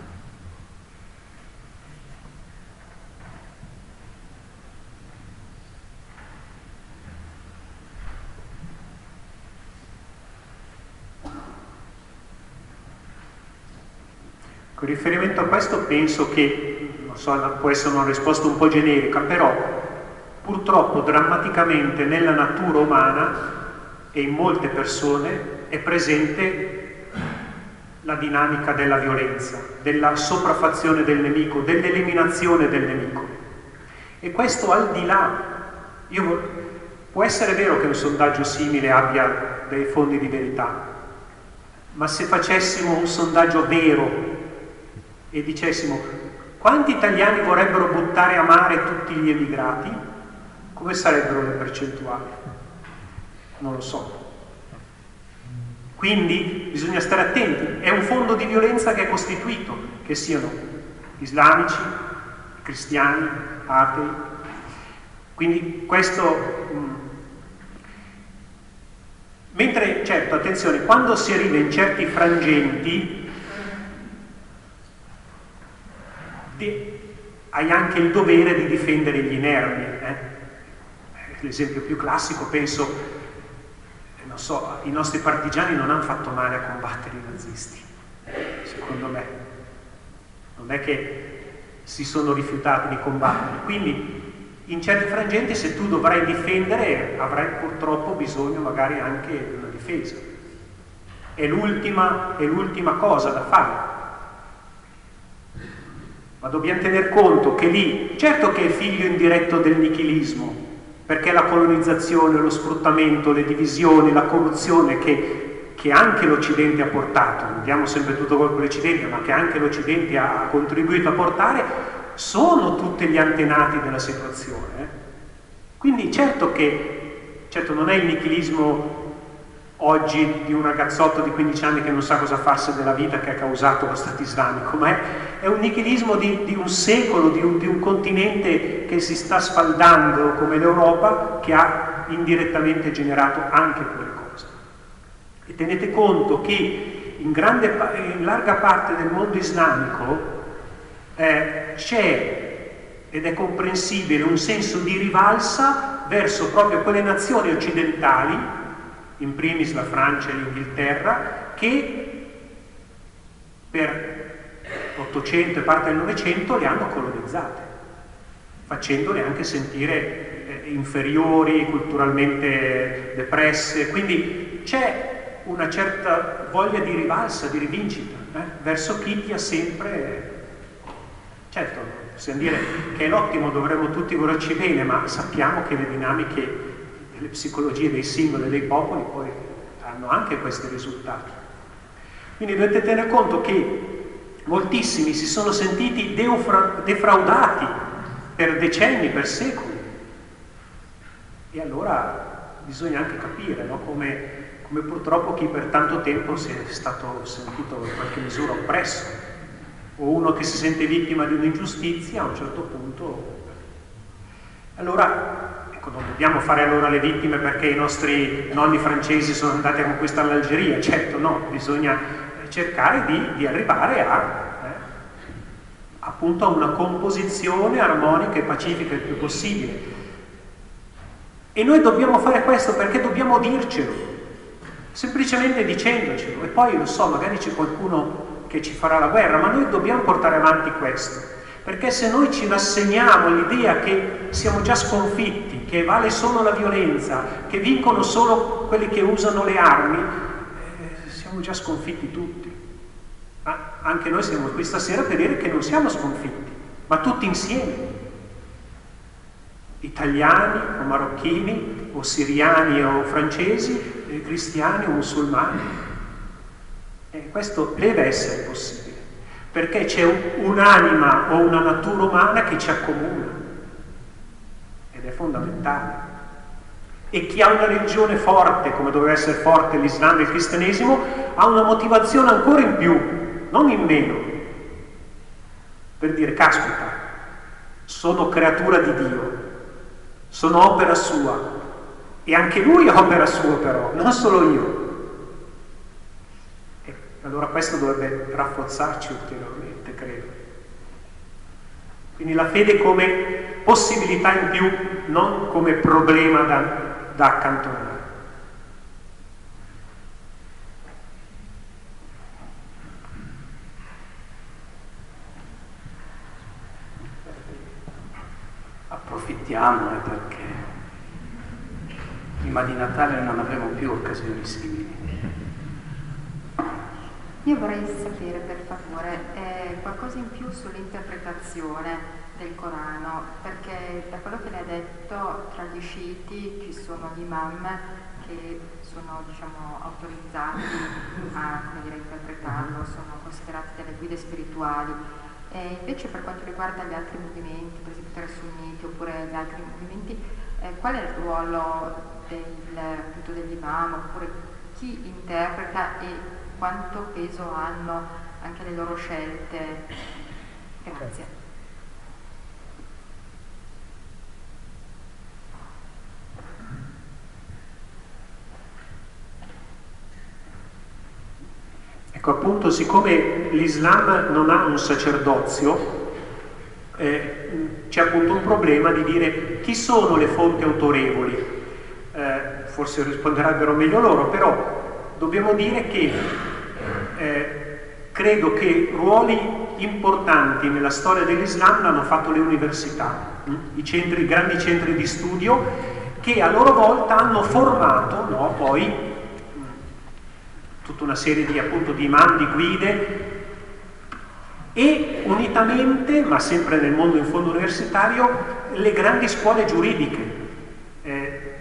Con riferimento a questo penso che, non so, può essere una risposta un po' generica, però purtroppo drammaticamente nella natura umana e in molte persone è presente la dinamica della violenza, della sopraffazione del nemico, dell'eliminazione del nemico. E questo al di là, io, può essere vero che un sondaggio simile abbia dei fondi di verità, ma se facessimo un sondaggio vero e dicessimo quanti italiani vorrebbero buttare a mare tutti gli emigrati, come sarebbero le percentuali? Non lo so. Quindi bisogna stare attenti, è un fondo di violenza che è costituito, che siano islamici, cristiani, atei. Quindi questo... Mh. Mentre, certo, attenzione, quando si arriva in certi frangenti hai anche il dovere di difendere gli inermi. Eh? L'esempio più classico, penso, non so, i nostri partigiani non hanno fatto male a combattere i nazisti, secondo me. Non è che si sono rifiutati di combattere. Quindi, in certi frangenti, se tu dovrai difendere, avrai purtroppo bisogno magari anche di una difesa. È l'ultima, è l'ultima cosa da fare. Ma dobbiamo tener conto che lì, certo che è figlio indiretto del nichilismo, perché la colonizzazione, lo sfruttamento, le divisioni, la corruzione che, che anche l'Occidente ha portato, non diamo sempre tutto colpo all'Occidente, ma che anche l'Occidente ha contribuito a portare, sono tutti gli antenati della situazione. Eh? Quindi certo che, certo non è il nichilismo oggi di un ragazzotto di quindici anni che non sa cosa farsi della vita che ha causato lo Stato islamico, ma è, è un nichilismo di, di un secolo, di un, di un continente che si sta sfaldando come l'Europa, che ha indirettamente generato anche quelle cose. E tenete conto che in, grande, in larga parte del mondo islamico eh, c'è, ed è comprensibile, un senso di rivalsa verso proprio quelle nazioni occidentali, in primis la Francia e l'Inghilterra, che per l'Ottocento e parte del Novecento le hanno colonizzate, facendole anche sentire eh, inferiori, culturalmente depresse. Quindi c'è una certa voglia di rivalsa, di rivincita, eh, verso chi ti ha sempre... Certo, possiamo dire che è l'ottimo, dovremmo tutti volerci bene, ma sappiamo che le dinamiche, le psicologie dei singoli e dei popoli poi hanno anche questi risultati. Quindi dovete tenere conto che moltissimi si sono sentiti defraudati per decenni, per secoli, e allora bisogna anche capire, no? come, come purtroppo chi per tanto tempo si è stato sentito in qualche misura oppresso, o uno che si sente vittima di un'ingiustizia a un certo punto. Allora non dobbiamo fare allora le vittime perché i nostri nonni francesi sono andati a conquistare l'Algeria, certo no, bisogna cercare di, di arrivare a, eh, appunto a una composizione armonica e pacifica il più possibile. E noi dobbiamo fare questo perché dobbiamo dircelo, semplicemente dicendocelo, e poi lo so, magari c'è qualcuno che ci farà la guerra, ma noi dobbiamo portare avanti questo. Perché se noi ci rassegniamo all'idea che siamo già sconfitti, che vale solo la violenza, che vincono solo quelli che usano le armi, eh, siamo già sconfitti tutti. Ma anche noi siamo qui stasera per dire che non siamo sconfitti, ma tutti insieme. Italiani o marocchini o siriani o francesi, eh, cristiani o musulmani. E questo deve essere possibile, perché c'è un'anima o una natura umana che ci accomuna, ed è fondamentale. E chi ha una religione forte, come doveva essere forte l'Islam e il cristianesimo, ha una motivazione ancora in più, non in meno, per dire, caspita, sono creatura di Dio, sono opera sua, e anche lui è opera sua però, non solo io. Allora questo dovrebbe rafforzarci ulteriormente, credo. Quindi la fede come possibilità in più, non come problema da, da accantonare. Approfittiamo eh, perché prima di Natale non avremo più occasioni simili. Io vorrei sapere, per favore, eh, qualcosa in più sull'interpretazione del Corano, perché da quello che lei ha detto, tra gli sciiti ci sono gli imam che sono, diciamo, autorizzati a, come dire, interpretarlo, sono considerati delle guide spirituali. E invece per quanto riguarda gli altri movimenti, per esempio tra i sunniti oppure gli altri movimenti, eh, qual è il ruolo del, appunto, dell'imam, oppure chi interpreta e quanto peso hanno anche le loro scelte? Grazie. Ecco, appunto, siccome l'Islam non ha un sacerdozio, eh, c'è appunto un problema di dire chi sono le fonti autorevoli. Eh, forse risponderebbero meglio loro, però dobbiamo dire che eh, credo che ruoli importanti nella storia dell'Islam l'hanno fatto le università, hm? I, centri, i grandi centri di studio che a loro volta hanno formato, no, poi mh, tutta una serie di, appunto, di imam, di guide, e unitamente, ma sempre nel mondo in fondo universitario, le grandi scuole giuridiche.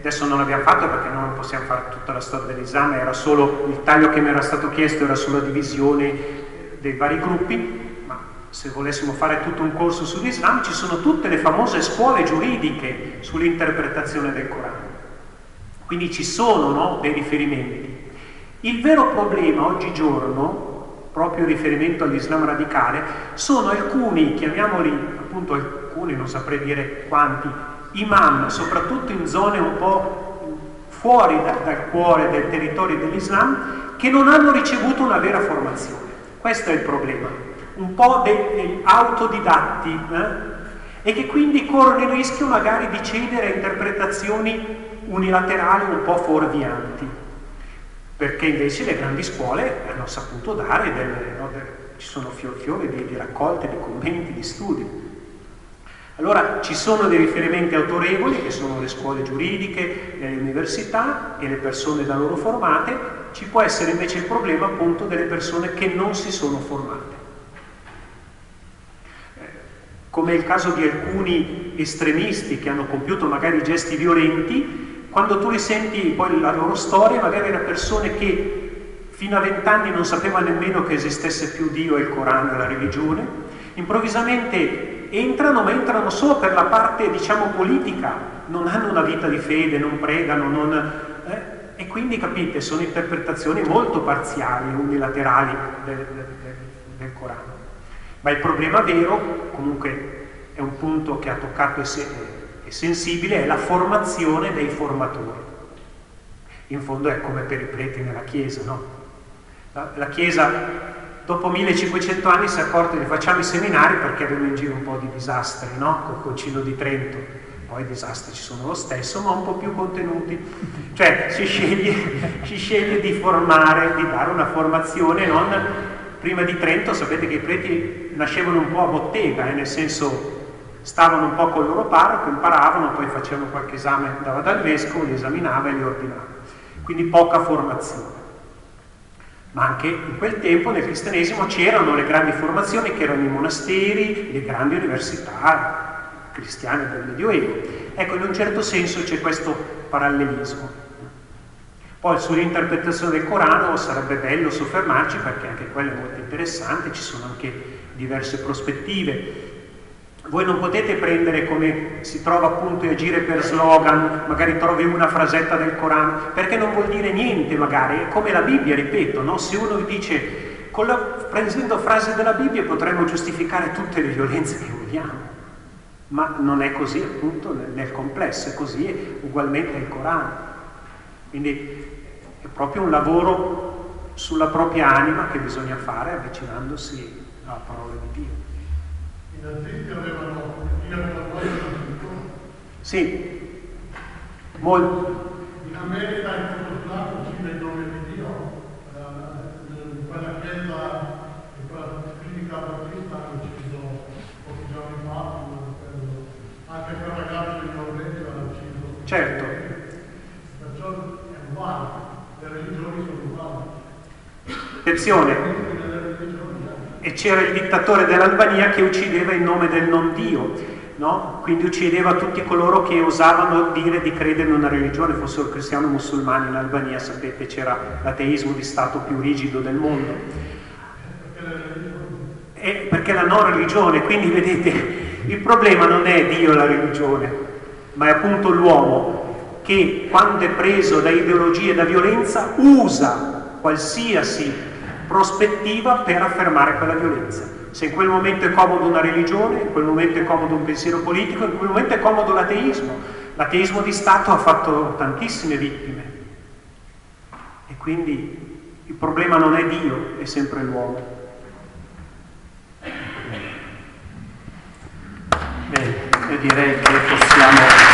adesso non l'abbiamo fatto perché non possiamo fare tutta la storia dell'Islam, era solo il taglio che mi era stato chiesto era sulla divisione dei vari gruppi, ma se volessimo fare tutto un corso sull'Islam ci sono tutte le famose scuole giuridiche sull'interpretazione del Corano, quindi ci sono, no, dei riferimenti. Il vero problema oggigiorno, proprio in riferimento all'Islam radicale, sono alcuni, chiamiamoli appunto alcuni, non saprei dire quanti, imam, soprattutto in zone un po' fuori da, dal cuore del territorio dell'Islam, che non hanno ricevuto una vera formazione. Questo è il problema, un po' degli autodidatti, eh? E che quindi corrono il rischio magari di cedere a interpretazioni unilaterali un po' fuorvianti, perché invece le grandi scuole hanno saputo dare delle, no, delle, ci sono fior fiori di, di raccolte, di commenti, di studi. Allora ci sono dei riferimenti autorevoli che sono le scuole giuridiche, le università e le persone da loro formate, ci può essere invece il problema appunto delle persone che non si sono formate. Come è il caso di alcuni estremisti che hanno compiuto magari gesti violenti, quando tu li senti poi la loro storia, magari erano persone che fino a vent'anni non sapevano nemmeno che esistesse più Dio e il Corano e la religione, improvvisamente entrano, ma entrano solo per la parte, diciamo, politica, non hanno una vita di fede, non pregano, non, eh, e quindi, capite, sono interpretazioni molto parziali, unilaterali del, del, del Corano. Ma il problema vero, comunque è un punto che ha toccato e, se, è sensibile, è la formazione dei formatori. In fondo è come per i preti nella Chiesa, no? La, la Chiesa dopo millecinquecento anni si è accorta di facciamo i seminari perché avevano in giro un po' di disastri, no? Col Concilio di Trento, poi i disastri ci sono lo stesso, ma un po' più contenuti. Cioè si sceglie, si sceglie di formare, di dare una formazione, non... Prima di Trento sapete che i preti nascevano un po' a bottega, eh, nel senso stavano un po' col loro parroco, imparavano, poi facevano qualche esame, andava dal vescovo, li esaminava e li ordinava. Quindi poca formazione. Ma anche in quel tempo nel cristianesimo c'erano le grandi formazioni che erano i monasteri, le grandi università cristiane del Medioevo. Ecco, in un certo senso c'è questo parallelismo. Poi sull'interpretazione del Corano sarebbe bello soffermarci perché anche quello è molto interessante, ci sono anche diverse prospettive. Voi non potete prendere come si trova appunto a agire per slogan, magari trovi una frasetta del Corano, perché non vuol dire niente magari, è come la Bibbia, ripeto, no? Se uno dice, con la, prendendo frasi della Bibbia potremmo giustificare tutte le violenze che vogliamo, ma non è così appunto nel, nel complesso, è così è ugualmente il Corano. Quindi è proprio un lavoro sulla propria anima che bisogna fare avvicinandosi alla parola di Dio. I nazisti avevano Sì, molto. In America il Cecoslovacco uccide il nome di Dio, in quella chiesa, in quella clinica battista hanno ucciso pochi giorni fa, anche quel ragazzo in Norvegia l'ha ucciso. Certo. Perciò è uguale, le religioni sono uguali. Attenzione. E c'era il dittatore dell'Albania che uccideva in nome del non Dio, no? Quindi uccideva tutti coloro che osavano dire di credere in una religione, fossero cristiani o musulmani. In Albania, sapete, c'era l'ateismo di stato più rigido del mondo. E perché la non religione, quindi vedete, il problema non è Dio e la religione, ma è appunto l'uomo che, quando è preso da ideologie e da violenza, usa qualsiasi prospettiva per affermare quella violenza. Se in quel momento è comodo una religione, in quel momento è comodo un pensiero politico, in quel momento è comodo l'ateismo. L'ateismo di Stato ha fatto tantissime vittime. E quindi il problema non è Dio, è sempre l'uomo. Bene, io direi che possiamo...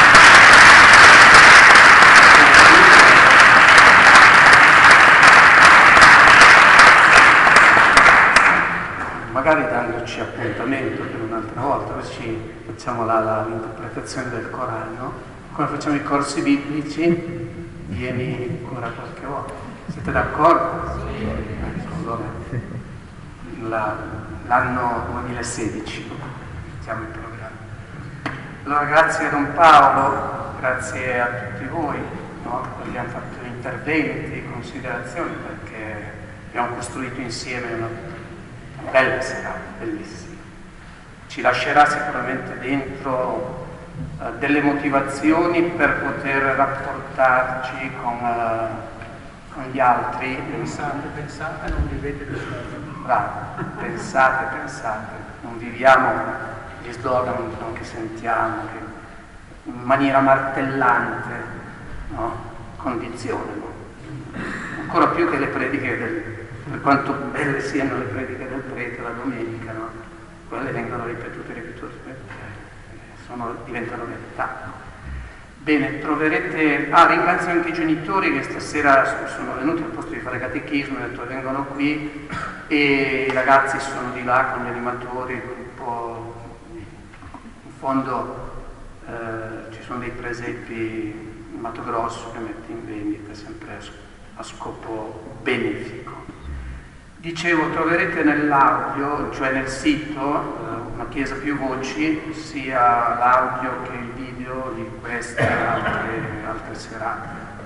magari dandoci appuntamento per un'altra volta, così facciamo la, la, l'interpretazione del Corano, come facciamo i corsi biblici, vieni ancora qualche volta. Siete d'accordo? Allora, la, l'anno duemilasedici iniziamo il programma. Allora grazie a Don Paolo grazie a tutti voi, no? Abbiamo fatto interventi, considerazioni, perché abbiamo costruito insieme una bella serata, bellissima. Ci lascerà sicuramente dentro uh, delle motivazioni per poter rapportarci con, uh, con gli altri. Pensate, pensate, non vivete di slogan. Bravo, pensate, pensate, non viviamo gli slogan no, che sentiamo, che in maniera martellante no, condizionano. Ancora più che le prediche del, per quanto belle siano le prediche del prete la domenica, no? Quelle vengono ripetute, ripetute, perché sono, diventano verità. Bene, troverete, ah ringrazio anche i genitori che stasera sono venuti al posto di fare catechismo, ho detto vengono qui, e i ragazzi sono di là con gli animatori, il gruppo, in fondo eh, ci sono dei presepi in Mato Grosso che mette in vendita sempre a scopo benefico. Dicevo, troverete nell'audio, cioè nel sito, una chiesa più voci, sia l'audio che il video di queste e altre, altre serate.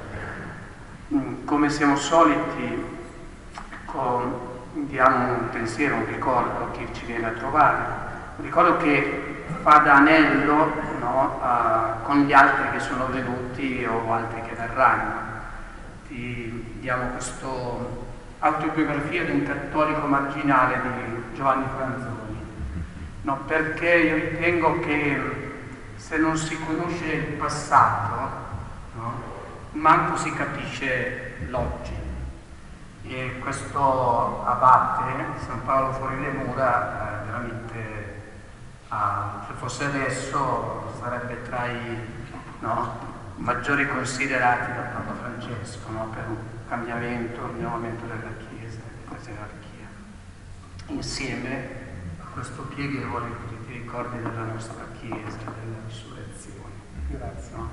Come siamo soliti, ecco, diamo un pensiero, un ricordo a chi ci viene a trovare, un ricordo che fa da anello no, a, con gli altri che sono venuti o altri che verranno. Ti diamo questo autobiografia di un cattolico marginale di Giovanni Franzoni, no, perché io ritengo che se non si conosce il passato, no, manco si capisce l'oggi. E questo abate, San Paolo fuori le mura, eh, veramente, ah, se fosse adesso, sarebbe tra i no, maggiori considerati da Papa Francesco, no, per un cambiamento, un rinnovamento della Chiesa, della gerarchia. Insieme a questo pieghevole che ti ricordi della nostra Chiesa, della risurrezione. Grazie. No?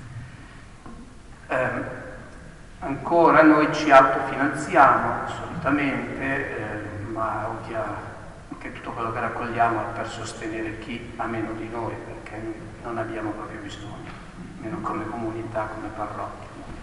Eh, ancora noi ci autofinanziamo solitamente, eh, ma ovvia che tutto quello che raccogliamo è per sostenere chi ha meno di noi, perché non abbiamo proprio bisogno, meno come comunità, come parrocchia.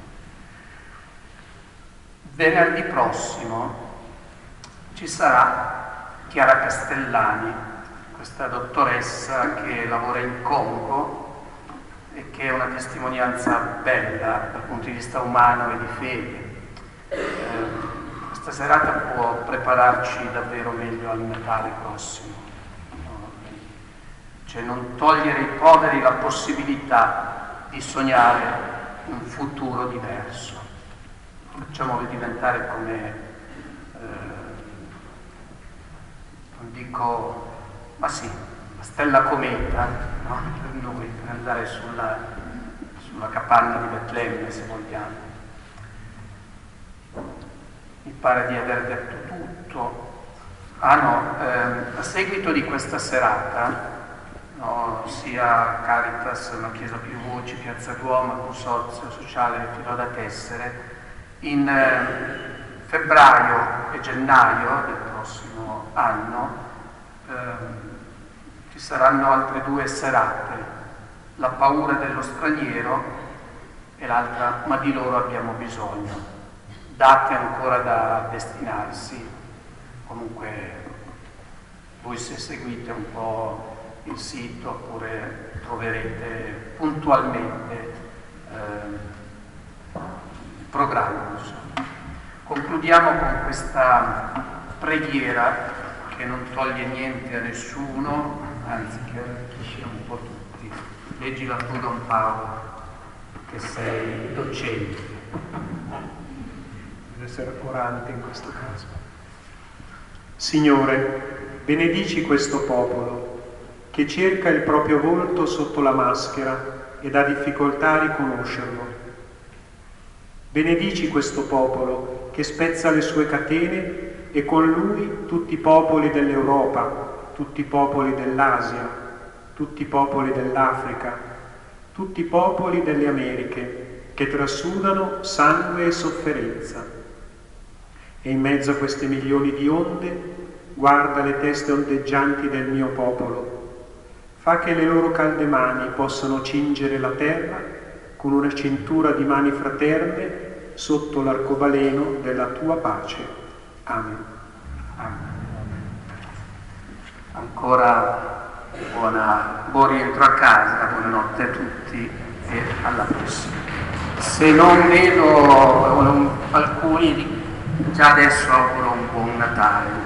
Venerdì prossimo ci sarà Chiara Castellani, questa dottoressa che lavora in Congo e che è una testimonianza bella dal punto di vista umano e di fede. Eh, questa serata può prepararci davvero meglio al Natale prossimo, no? Cioè non togliere ai poveri la possibilità di sognare un futuro diverso. Facciamoli diventare come, eh, non dico, ma sì, la stella cometa, no? Per noi, per andare sulla, sulla capanna di Betlemme, se vogliamo. Mi pare di aver detto tutto. Ah no, eh, a seguito di questa serata, no, sia Caritas, una Chiesa più voci, Piazza Duomo, Consorzio Sociale Filo da Tessere, in eh, febbraio e gennaio del prossimo anno eh, ci saranno altre due serate, la paura dello straniero e l'altra, ma di loro abbiamo bisogno, date ancora da destinarsi. Comunque voi se seguite un po' il sito oppure troverete puntualmente eh, programma. Concludiamo con questa preghiera che non toglie niente a nessuno, anzi che arricchisce un po' tutti. Leggila tu, Don Paolo, che sei docente. Deve essere orante in questo caso. Signore, benedici questo popolo che cerca il proprio volto sotto la maschera ed ha difficoltà a riconoscerlo. Benedici questo popolo che spezza le sue catene e con lui tutti i popoli dell'Europa, tutti i popoli dell'Asia, tutti i popoli dell'Africa, tutti i popoli delle Americhe che trasudano sangue e sofferenza. E in mezzo a queste milioni di onde guarda le teste ondeggianti del mio popolo. Fa che le loro calde mani possano cingere la terra con una cintura di mani fraterne sotto l'arcobaleno della tua pace. Amen. Amen. Ancora buona, buon rientro a casa, buonanotte a tutti e alla prossima. Se non vedo non, alcuni, già adesso auguro un buon Natale.